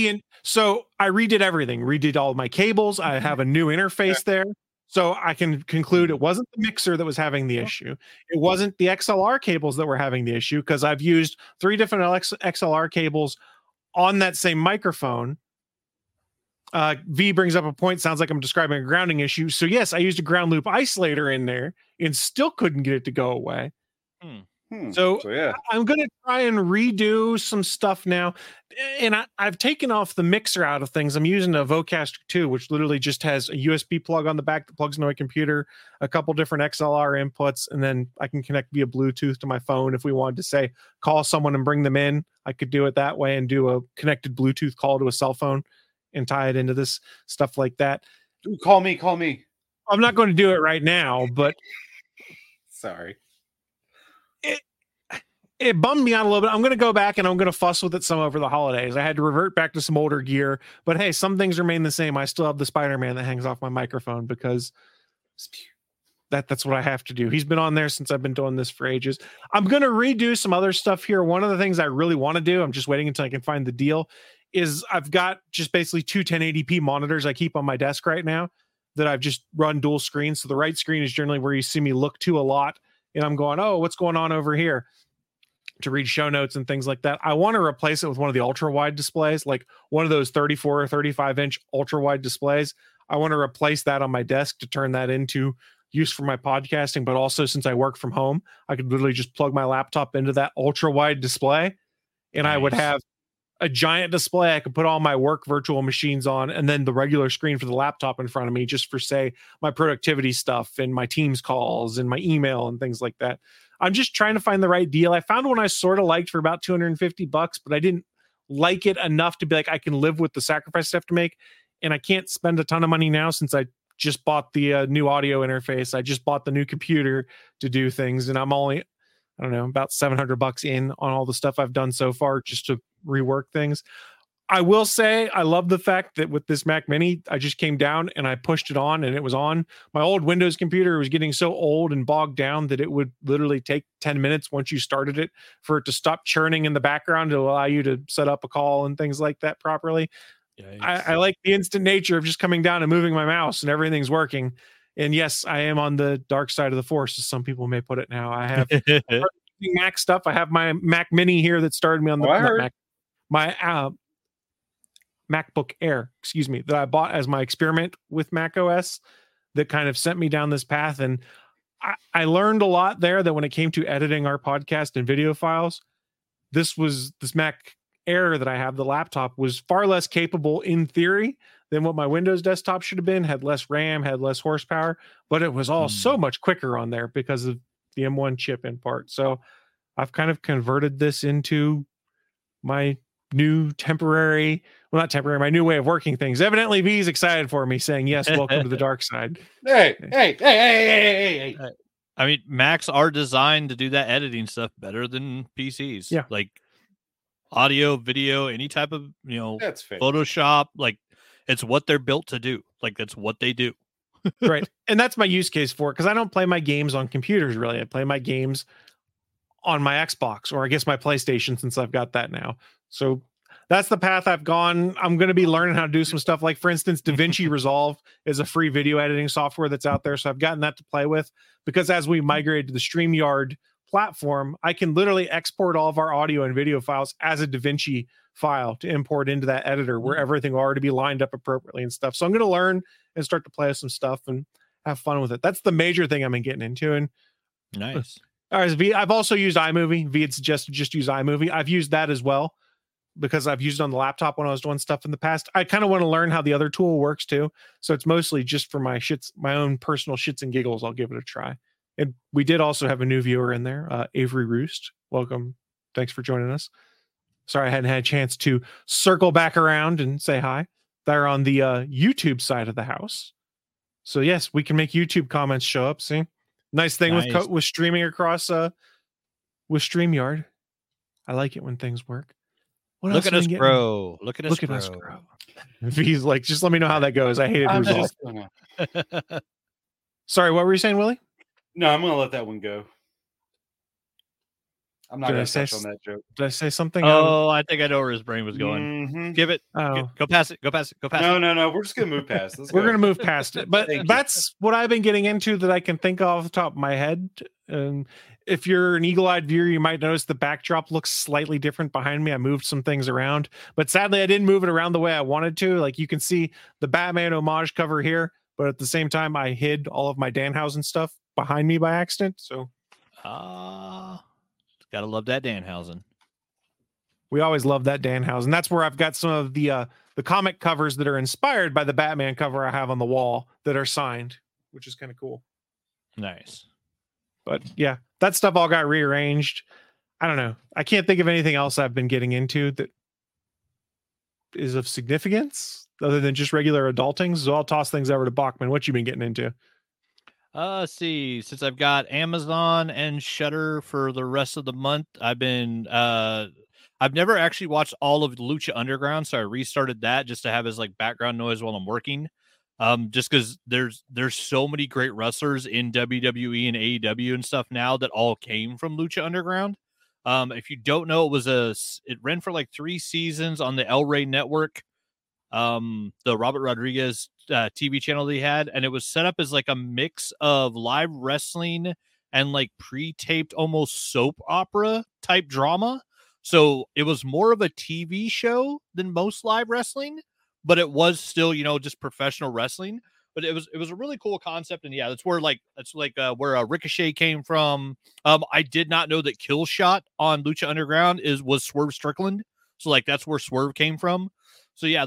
redid everything. Redid all my cables. I have a new interface there. So I can conclude it wasn't the mixer that was having the issue. It wasn't the XLR cables that were having the issue because I've used 3 different XLR cables on that same microphone. V brings up a point. Sounds like I'm describing a grounding issue. So yes, I used a ground loop isolator in there and still couldn't get it to go away. So yeah, I'm going to try and redo some stuff now. And I've taken off the mixer out of things. I'm using a Vocaster 2, which literally just has a USB plug on the back that plugs into my computer, a couple different XLR inputs, and then I can connect via Bluetooth to my phone. If we wanted to say, call someone and bring them in, I could do it that way and do a connected Bluetooth call to a cell phone and tie it into this stuff like that. Ooh, call me. I'm not going to do it right now, but sorry. it bummed me out a little bit. I'm going to go back and I'm going to fuss with it some over the holidays. I had to revert back to some older gear, but hey, some things remain the same. I still have the Spider-Man that hangs off my microphone because that's what I have to do. He's been on there since I've been doing this for ages. I'm going to redo some other stuff here. One of the things I really want to do, I'm just waiting until I can find the deal, is I've got just basically two 1080p monitors I keep on my desk right now that I've just run dual screens. So the right screen is generally where you see me look to a lot. And I'm going, oh, what's going on over here? To read show notes and things like that. I want to replace it with one of the ultra wide displays, like one of those 34 or 35 inch ultra wide displays. I want to replace that on my desk to turn that into use for my podcasting. But also, since I work from home, I could literally just plug my laptop into that ultra wide display, and I would have a giant display I could put all my work virtual machines on, and then the regular screen for the laptop in front of me, just for, say, my productivity stuff and my Teams calls and my email and things like that. I'm just trying to find the right deal. I found one I sort of liked for about $250, but I didn't like it enough to be like, I can live with the sacrifice I have to make. And I can't spend a ton of money now since I just bought the new audio interface. I just bought the new computer to do things. And I'm only, I don't know, about $700 in on all the stuff I've done so far just to rework things. I will say I love the fact that with this Mac Mini, I just came down and I pushed it on and it was on. My old Windows computer was getting so old and bogged down that it would literally take 10 minutes once you started it for it to stop churning in the background to allow you to set up a call and things like that properly. I like the instant nature of just coming down and moving my mouse and everything's working. And yes, I am on the dark side of the force, as some people may put it now. I have Mac stuff. I have my Mac Mini here that started me on the Mac, MacBook Air, that I bought as my experiment with Mac OS that kind of sent me down this path. And I learned a lot there that when it came to editing our podcast and video files, this Mac Air that I have, the laptop, was far less capable in theory than what my Windows desktop should have been, had less RAM, had less horsepower, but it was all so much quicker on there because of the M1 chip in part. So I've kind of converted this into my new my new way of working things. Evidently V's excited for me, saying yes, welcome to the dark side. Hey. I mean, Macs are designed to do that editing stuff better than PCs. Yeah. Like audio, video, any type of, that's fair. Photoshop, like it's what they're built to do. Like that's what they do. Right. And that's my use case for it, because I don't play my games on computers really. I play my games on my Xbox, or I guess my PlayStation, since I've got that now. So that's the path I've gone. I'm going to be learning how to do some stuff. Like, for instance, DaVinci Resolve is a free video editing software that's out there. So I've gotten that to play with, because as we migrate to the StreamYard platform, I can literally export all of our audio and video files as a DaVinci file to import into that editor where everything will already be lined up appropriately and stuff. So I'm going to learn and start to play with some stuff and have fun with it. That's the major thing I've been getting into. And nice. All right, V, I've also used iMovie. V had suggested just use iMovie. I've used that as well, because I've used it on the laptop when I was doing stuff in the past. I kind of want to learn how the other tool works too. So it's mostly just for my own personal shits and giggles. I'll give it a try. And we did also have a new viewer in there, Avery Roost. Welcome. Thanks for joining us. Sorry, I hadn't had a chance to circle back around and say hi. They're on the YouTube side of the house. So yes, we can make YouTube comments show up. See, nice thing with streaming across with StreamYard. I like it when things work. Look at us grow. Look at us grow. He's like, just let me know how that goes. I hated Resolve. Sorry, what were you saying, Willie? No, I'm going to let that one go. I'm not going to touch on that joke. Did I say something? I think I know where his brain was going. Mm-hmm. Give it. Go past it. Go past it. No. We're just going to move past it. We're going to move past it. But that's what I've been getting into that I can think of off the top of my head. And if you're an eagle-eyed viewer, you might notice the backdrop looks slightly different behind me. I moved some things around, but sadly I didn't move it around the way I wanted to. Like, you can see the Batman homage cover here, but at the same time I hid all of my Danhausen stuff behind me by accident. So gotta love that Danhausen. We always love that Danhausen. That's where I've got some of the comic covers that are inspired by the Batman cover I have on the wall that are signed, which is kind of cool. Nice. But yeah, that stuff all got rearranged. I don't know. I can't think of anything else I've been getting into that is of significance other than just regular adulting. So I'll toss things over to Bachman. What you been getting into? See, since I've got Amazon and Shudder for the rest of the month, I've never actually watched all of Lucha Underground, so I restarted that just to have as like background noise while I'm working. Just because there's so many great wrestlers in WWE and AEW and stuff now that all came from Lucha Underground. If you don't know, it ran for like 3 seasons on the El Rey Network, the Robert Rodriguez TV channel they had, and it was set up as like a mix of live wrestling and like pre-taped almost soap opera type drama. So it was more of a TV show than most live wrestling, but it was still, just professional wrestling. But it was a really cool concept, and yeah, that's where where Ricochet came from. I did not know that Killshot on Lucha Underground was Swerve Strickland, so like that's where Swerve came from. So yeah,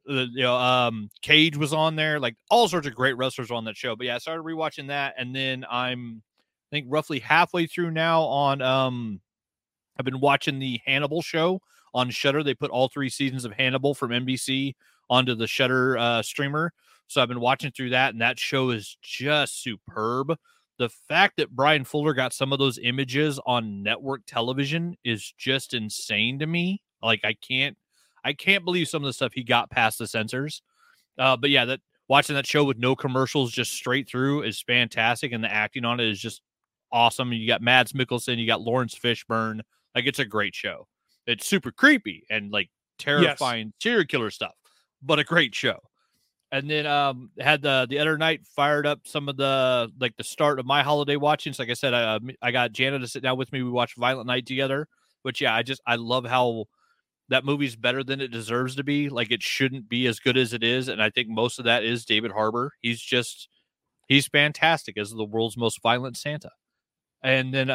Cage was on there, like all sorts of great wrestlers on that show. But yeah, I started rewatching that, and then I think roughly halfway through now on I've been watching the Hannibal show on Shudder. They put all 3 seasons of Hannibal from NBC onto the Shudder streamer. So I've been watching through that, and that show is just superb. The fact that Brian Fuller got some of those images on network television is just insane to me. Like I can't believe some of the stuff he got past the censors. But yeah, watching that show with no commercials, just straight through, is fantastic, and the acting on it is just awesome. You got Mads Mikkelsen, you got Lawrence Fishburne. Like, it's a great show. It's super creepy and like terrifying serial killer stuff, but a great show. And then had the other night fired up some of the start of my holiday watching. So like I said, I got Jana to sit down with me. We watched Violent Night together. Which yeah, I love how that movie's better than it deserves to be. Like, it shouldn't be as good as it is, and I think most of that is David Harbour. He's fantastic as the world's most violent Santa. And then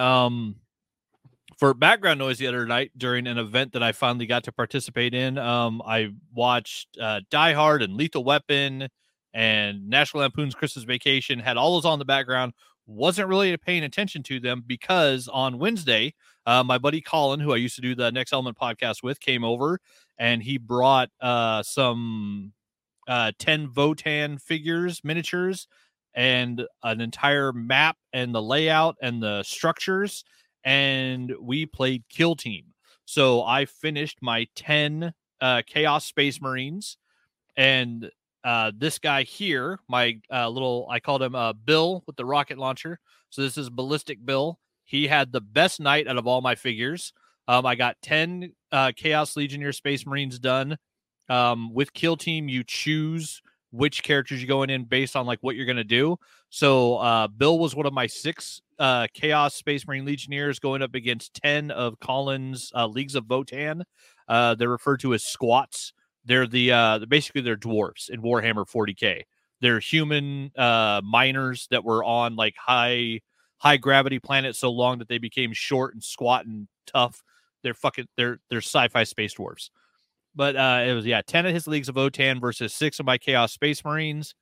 for background noise the other night during an event that I finally got to participate in, I watched Die Hard and Lethal Weapon and National Lampoon's Christmas Vacation, had all those on the background. Wasn't really paying attention to them because on Wednesday, my buddy Colin, who I used to do the Next Element podcast with, came over and he brought some 10 Votan figures, miniatures, and an entire map and the layout and the structures. And we played Kill Team. So I finished my 10 Chaos Space Marines. And this guy here, my I called him Bill with the rocket launcher. So this is Ballistic Bill. He had the best night out of all my figures. I got 10 Chaos Legionnaire Space Marines done. With Kill Team, you choose which characters you're going in based on like what you're going to do. So Bill was one of my 6 Chaos Space Marine Legionnaires going up against 10 of Colin's Leagues of Votan. They're referred to as squats. They're basically they're dwarves in Warhammer 40K. They're human miners that were on like high gravity planets so long that they became short and squat and tough. They're sci-fi space dwarves. But it was 10 of his Leagues of Votan versus 6 of my Chaos Space Marines.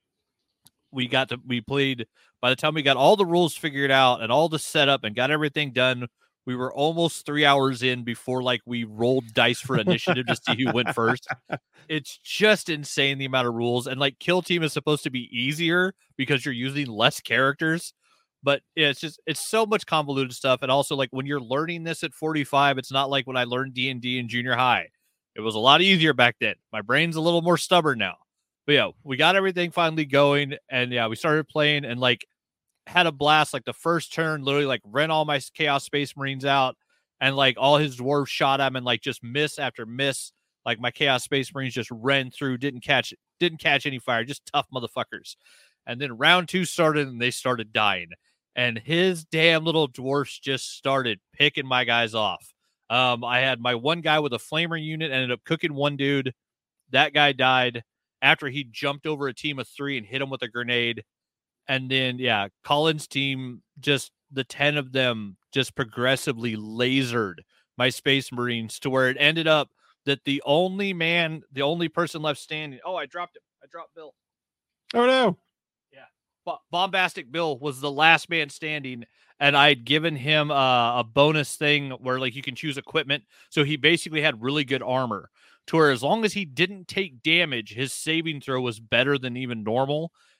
We played, by the time we got all the rules figured out and all the setup and got everything done, we were almost 3 hours in before like we rolled dice for initiative to see who went first. It's just insane the amount of rules. And like Kill Team is supposed to be easier because you're using less characters. But it's so much convoluted stuff. And also like when you're learning this at 45, it's not like when I learned D&D in junior high. It was a lot easier back then. My brain's a little more stubborn now. But yeah, we got everything finally going. And yeah, we started playing and like had a blast. Like the first turn, literally like ran all my Chaos Space Marines out and like all his dwarves shot him and like just miss after miss. Like my Chaos Space Marines just ran through, didn't catch any fire, just tough motherfuckers. And then round 2 started and they started dying. And his damn little dwarfs just started picking my guys off. I had my one guy with a flamer unit, ended up cooking one dude. That guy died after he jumped over a team of 3 and hit him with a grenade. And then, yeah, Colin's team, just the 10 of them just progressively lasered my Space Marines to where it ended up that the only person left standing. Oh, I dropped him. I dropped Bill. Oh, no. Yeah. Bombastic Bill was the last man standing. And I had given him a bonus thing where like you can choose equipment. So he basically had really good armor to where as long as he didn't take damage, his saving throw was better than even normal.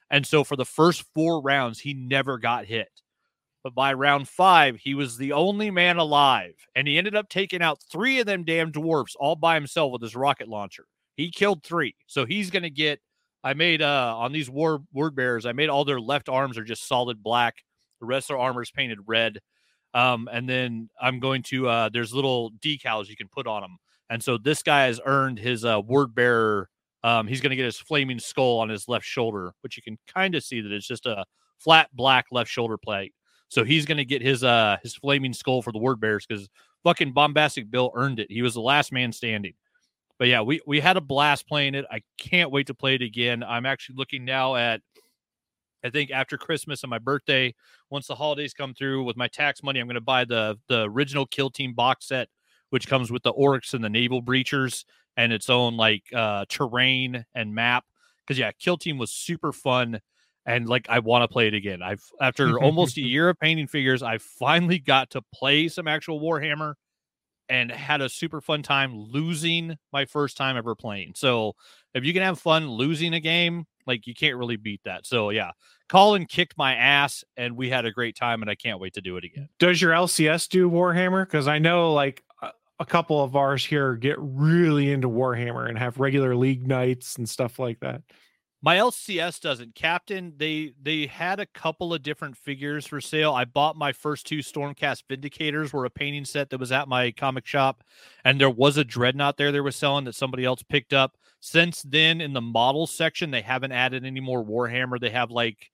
And so for the first 4 rounds, he never got hit. But by round 5, he was the only man alive. And he ended up taking out 3 of them damn dwarfs all by himself with his rocket launcher. He killed 3. So he's going to get, I made, on these word bearers, I made all their left arms are just solid black. The rest of their armor is painted red. And then I'm going to, there's little decals you can put on them. And so this guy has earned his word bearer. He's going to get his flaming skull on his left shoulder, which you can kind of see that it's just a flat black left shoulder plate. So he's going to get his flaming skull for the word bearers because fucking Bombastic Bill earned it. He was the last man standing. But yeah, we had a blast playing it. I can't wait to play it again. I'm actually looking now at, I think after Christmas and my birthday, once the holidays come through with my tax money, I'm going to buy the original Kill Team box set, which comes with the Oryx and the Naval Breachers and its own like terrain and map. Because yeah, Kill Team was super fun. And like, I want to play it again. After almost a year of painting figures, I finally got to play some actual Warhammer and had a super fun time losing my first time ever playing. So if you can have fun losing a game, like you can't really beat that. So yeah, Colin kicked my ass and we had a great time and I can't wait to do it again. Does your LCS do Warhammer? Because I know like a couple of ours here get really into Warhammer and have regular league nights and stuff like that. My LCS doesn't. Captain, they had a couple of different figures for sale. I bought my first 2 Stormcast Vindicators, were a painting set that was at my comic shop, and there was a Dreadnought there they were selling that somebody else picked up. Since then, in the model section, they haven't added any more Warhammer. They have like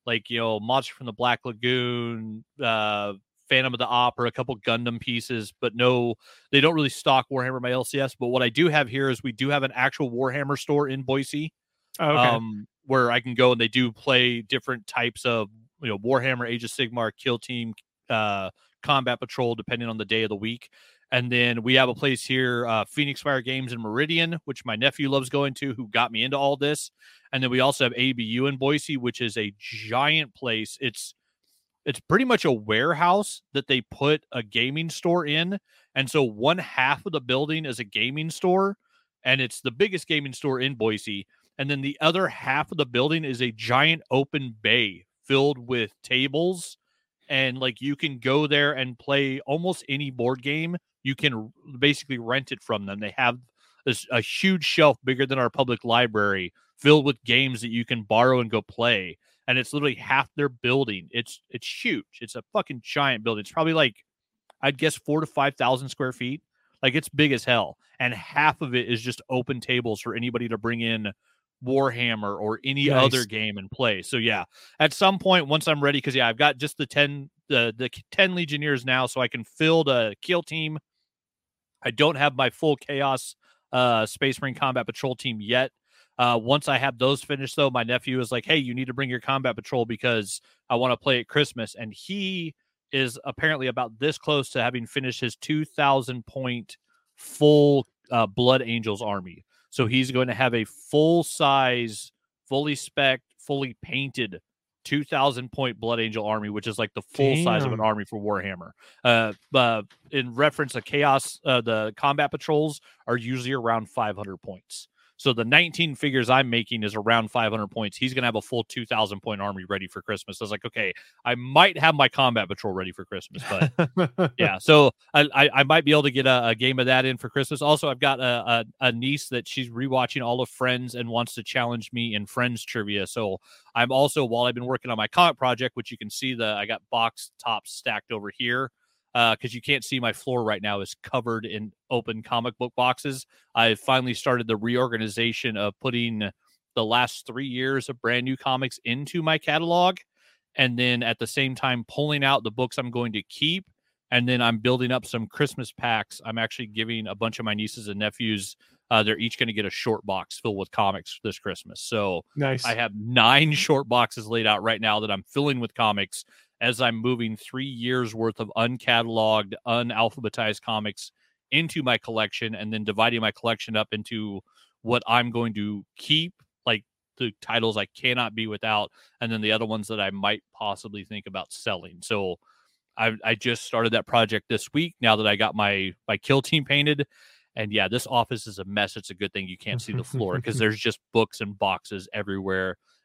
Monster from the Black Lagoon, Phantom of the Opera, a couple Gundam pieces, but no, they don't really stock Warhammer my LCS. But what I do have here is we do have an actual Warhammer store in Boise. Oh, okay. Where I can go and they do play different types of, Warhammer, Age of Sigmar, Kill Team, Combat Patrol, depending on the day of the week. And then we have a place here, Phoenix Fire Games in Meridian, which my nephew loves going to, who got me into all this. And then we also have ABU in Boise, which is a giant place. It's pretty much a warehouse that they put a gaming store in. And so one half of the building is a gaming store, and it's the biggest gaming store in Boise. And then the other half of the building is a giant open bay filled with tables. And like you can go there and play almost any board game. You can basically rent it from them. They have a huge shelf bigger than our public library filled with games that you can borrow and go play. And it's literally half their building. It's huge. It's a fucking giant building. It's probably like, I'd guess 4,000 to 5,000 square feet. Like it's big as hell. And half of it is just open tables for anybody to bring in Warhammer or any other game and play. So yeah, at some point once I'm ready, because I've got just the 10 Legionnaires now, so I can field a Kill Team. I don't have my full Chaos Space Marine Combat Patrol team yet. Once I have those finished, though, my nephew is like, hey, you need to bring your Combat Patrol because I want to play at Christmas. And he is apparently about this close to having finished his 2,000 point full Blood Angels army. So he's going to have a full-size, fully spec'd, fully painted 2,000 point Blood Angel army, which is like the full size of an army for Warhammer. In reference to Chaos, the Combat Patrols are usually around 500 points. So the 19 figures I'm making is around 500 points. He's going to have a full 2,000 point army ready for Christmas. I was like, okay, I might have my Combat Patrol ready for Christmas, but yeah. So I might be able to get a game of that in for Christmas. Also, I've got a niece that she's rewatching all of Friends and wants to challenge me in Friends trivia. So I'm also, while I've been working on my comic project, which you can see I got box tops stacked over here. Because you can't see my floor right now is covered in open comic book boxes. I finally started the reorganization of putting the last 3 years of brand new comics into my catalog. And then at the same time, pulling out the books I'm going to keep. And then I'm building up some Christmas packs. I'm actually giving a bunch of my nieces and nephews. They're each going to get a short box filled with comics this Christmas. So nice. I have 9 short boxes laid out right now that I'm filling with comics as I'm moving 3 years worth of uncatalogued, unalphabetized comics into my collection, and then dividing my collection up into what I'm going to keep, like the titles I cannot be without, and then the other ones that I might possibly think about selling. So I just started that project this week now that I got my Kill Team painted. And yeah, this office is a mess. It's a good thing you can't see the floor because there's just books and boxes everywhere.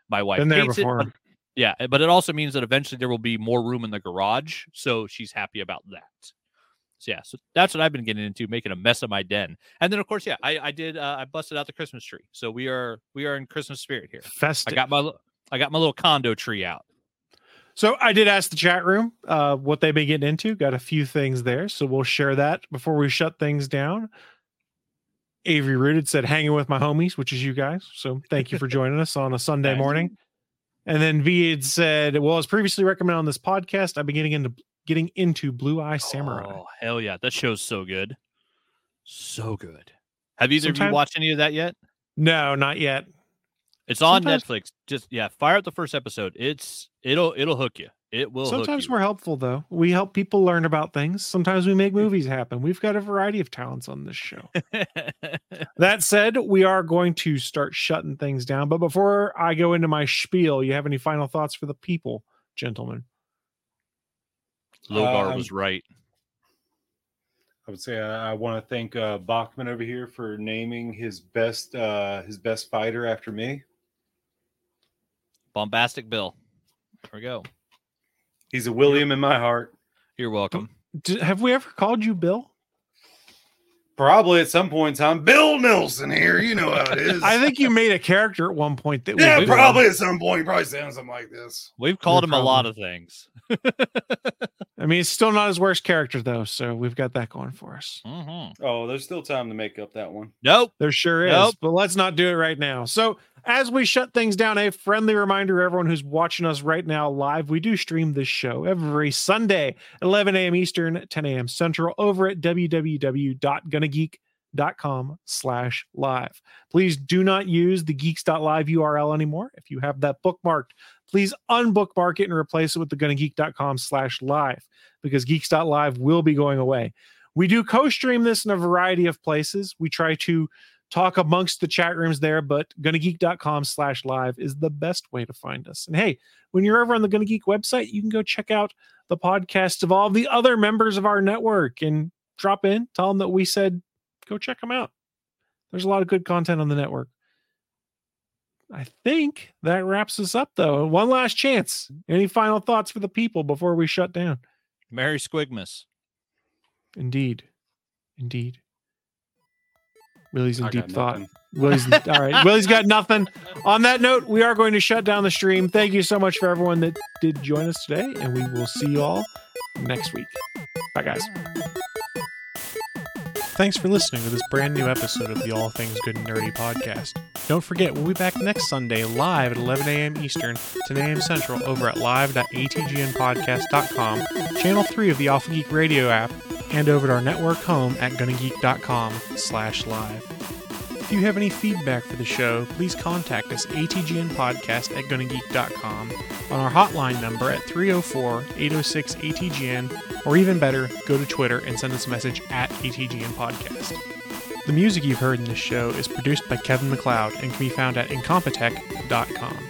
My wife hates it. But it also means that eventually there will be more room in the garage, so she's happy about that. So that's what I've been getting into, making a mess of my den. And then, of course, I busted out the Christmas tree. So we are in Christmas spirit here. Festive. I got my little condo tree out. So I did ask the chat room what they've been getting into. Got a few things there, so we'll share that before we shut things down. Avery Rooted said, hanging with my homies, which is you guys. So thank you for joining us on a Sunday morning. And then V had said, well, as previously recommended on this podcast, I've been getting into Blue Eye Samurai. Oh, hell yeah. That show's so good. So good. Have either of you watched any of that yet? No, not yet. It's on Netflix. Just fire up the first episode. It'll hook you. It will. Sometimes we're helpful though. We help people learn about things. Sometimes we make movies happen. We've got a variety of talents on this show. That said, we are going to start shutting things down. But before I go into my spiel, you have any final thoughts for the people, gentlemen? Logar was right. I would say I want to thank Bachman over here for naming his best fighter after me. Bombastic Bill. There we go. He's a William in my heart. You're welcome. Have we ever called you Bill? Probably at some point in time. Bill Nelson here. You know how it is. I think you made a character at one point. Probably at some point. He probably sounds something like this. We've called him a lot of things. I mean, it's still not his worst character, though, so we've got that going for us. Mm-hmm. Oh, there's still time to make up that one. Nope. There sure is, but let's not do it right now. So as we shut things down, a friendly reminder, everyone who's watching us right now live, we do stream this show every Sunday, 11 a.m. Eastern, 10 a.m. Central, over at www.gonnageek.com/live. Please do not use the geeks.live URL anymore. If you have that bookmarked, please unbookmark it and replace it with the gonnageek.com/live, because geeks.live will be going away. We do co-stream this in a variety of places. We try to talk amongst the chat rooms there, but gonnageek.com/live is the best way to find us. And hey, when you're over on the Gonna Geek website, you can go check out the podcasts of all the other members of our network and drop in, tell them that we said, go check them out. There's a lot of good content on the network. I think that wraps us up, though. One last chance. Any final thoughts for the people before we shut down? Merry Squigmas. Indeed. Willie's in deep thought. All right. Willie's got nothing. On that note, we are going to shut down the stream. Thank you so much for everyone that did join us today, and we will see you all next week. Bye, guys. Thanks for listening to this brand new episode of the All Things Good and Nerdy podcast. Don't forget, we'll be back next Sunday live at 11 a.m. Eastern, 10 a.m. Central over at live.atgnpodcast.com, channel 3 of the Alpha Geek radio app, and over at our network home at gonnageek.com/live. If you have any feedback for the show, please contact us atgnpodcast@gonnageek.com, on our hotline number at 304-806-ATGN, or even better, go to Twitter and send us a message at ATGNpodcast. The music you've heard in this show is produced by Kevin MacLeod and can be found at incompetech.com.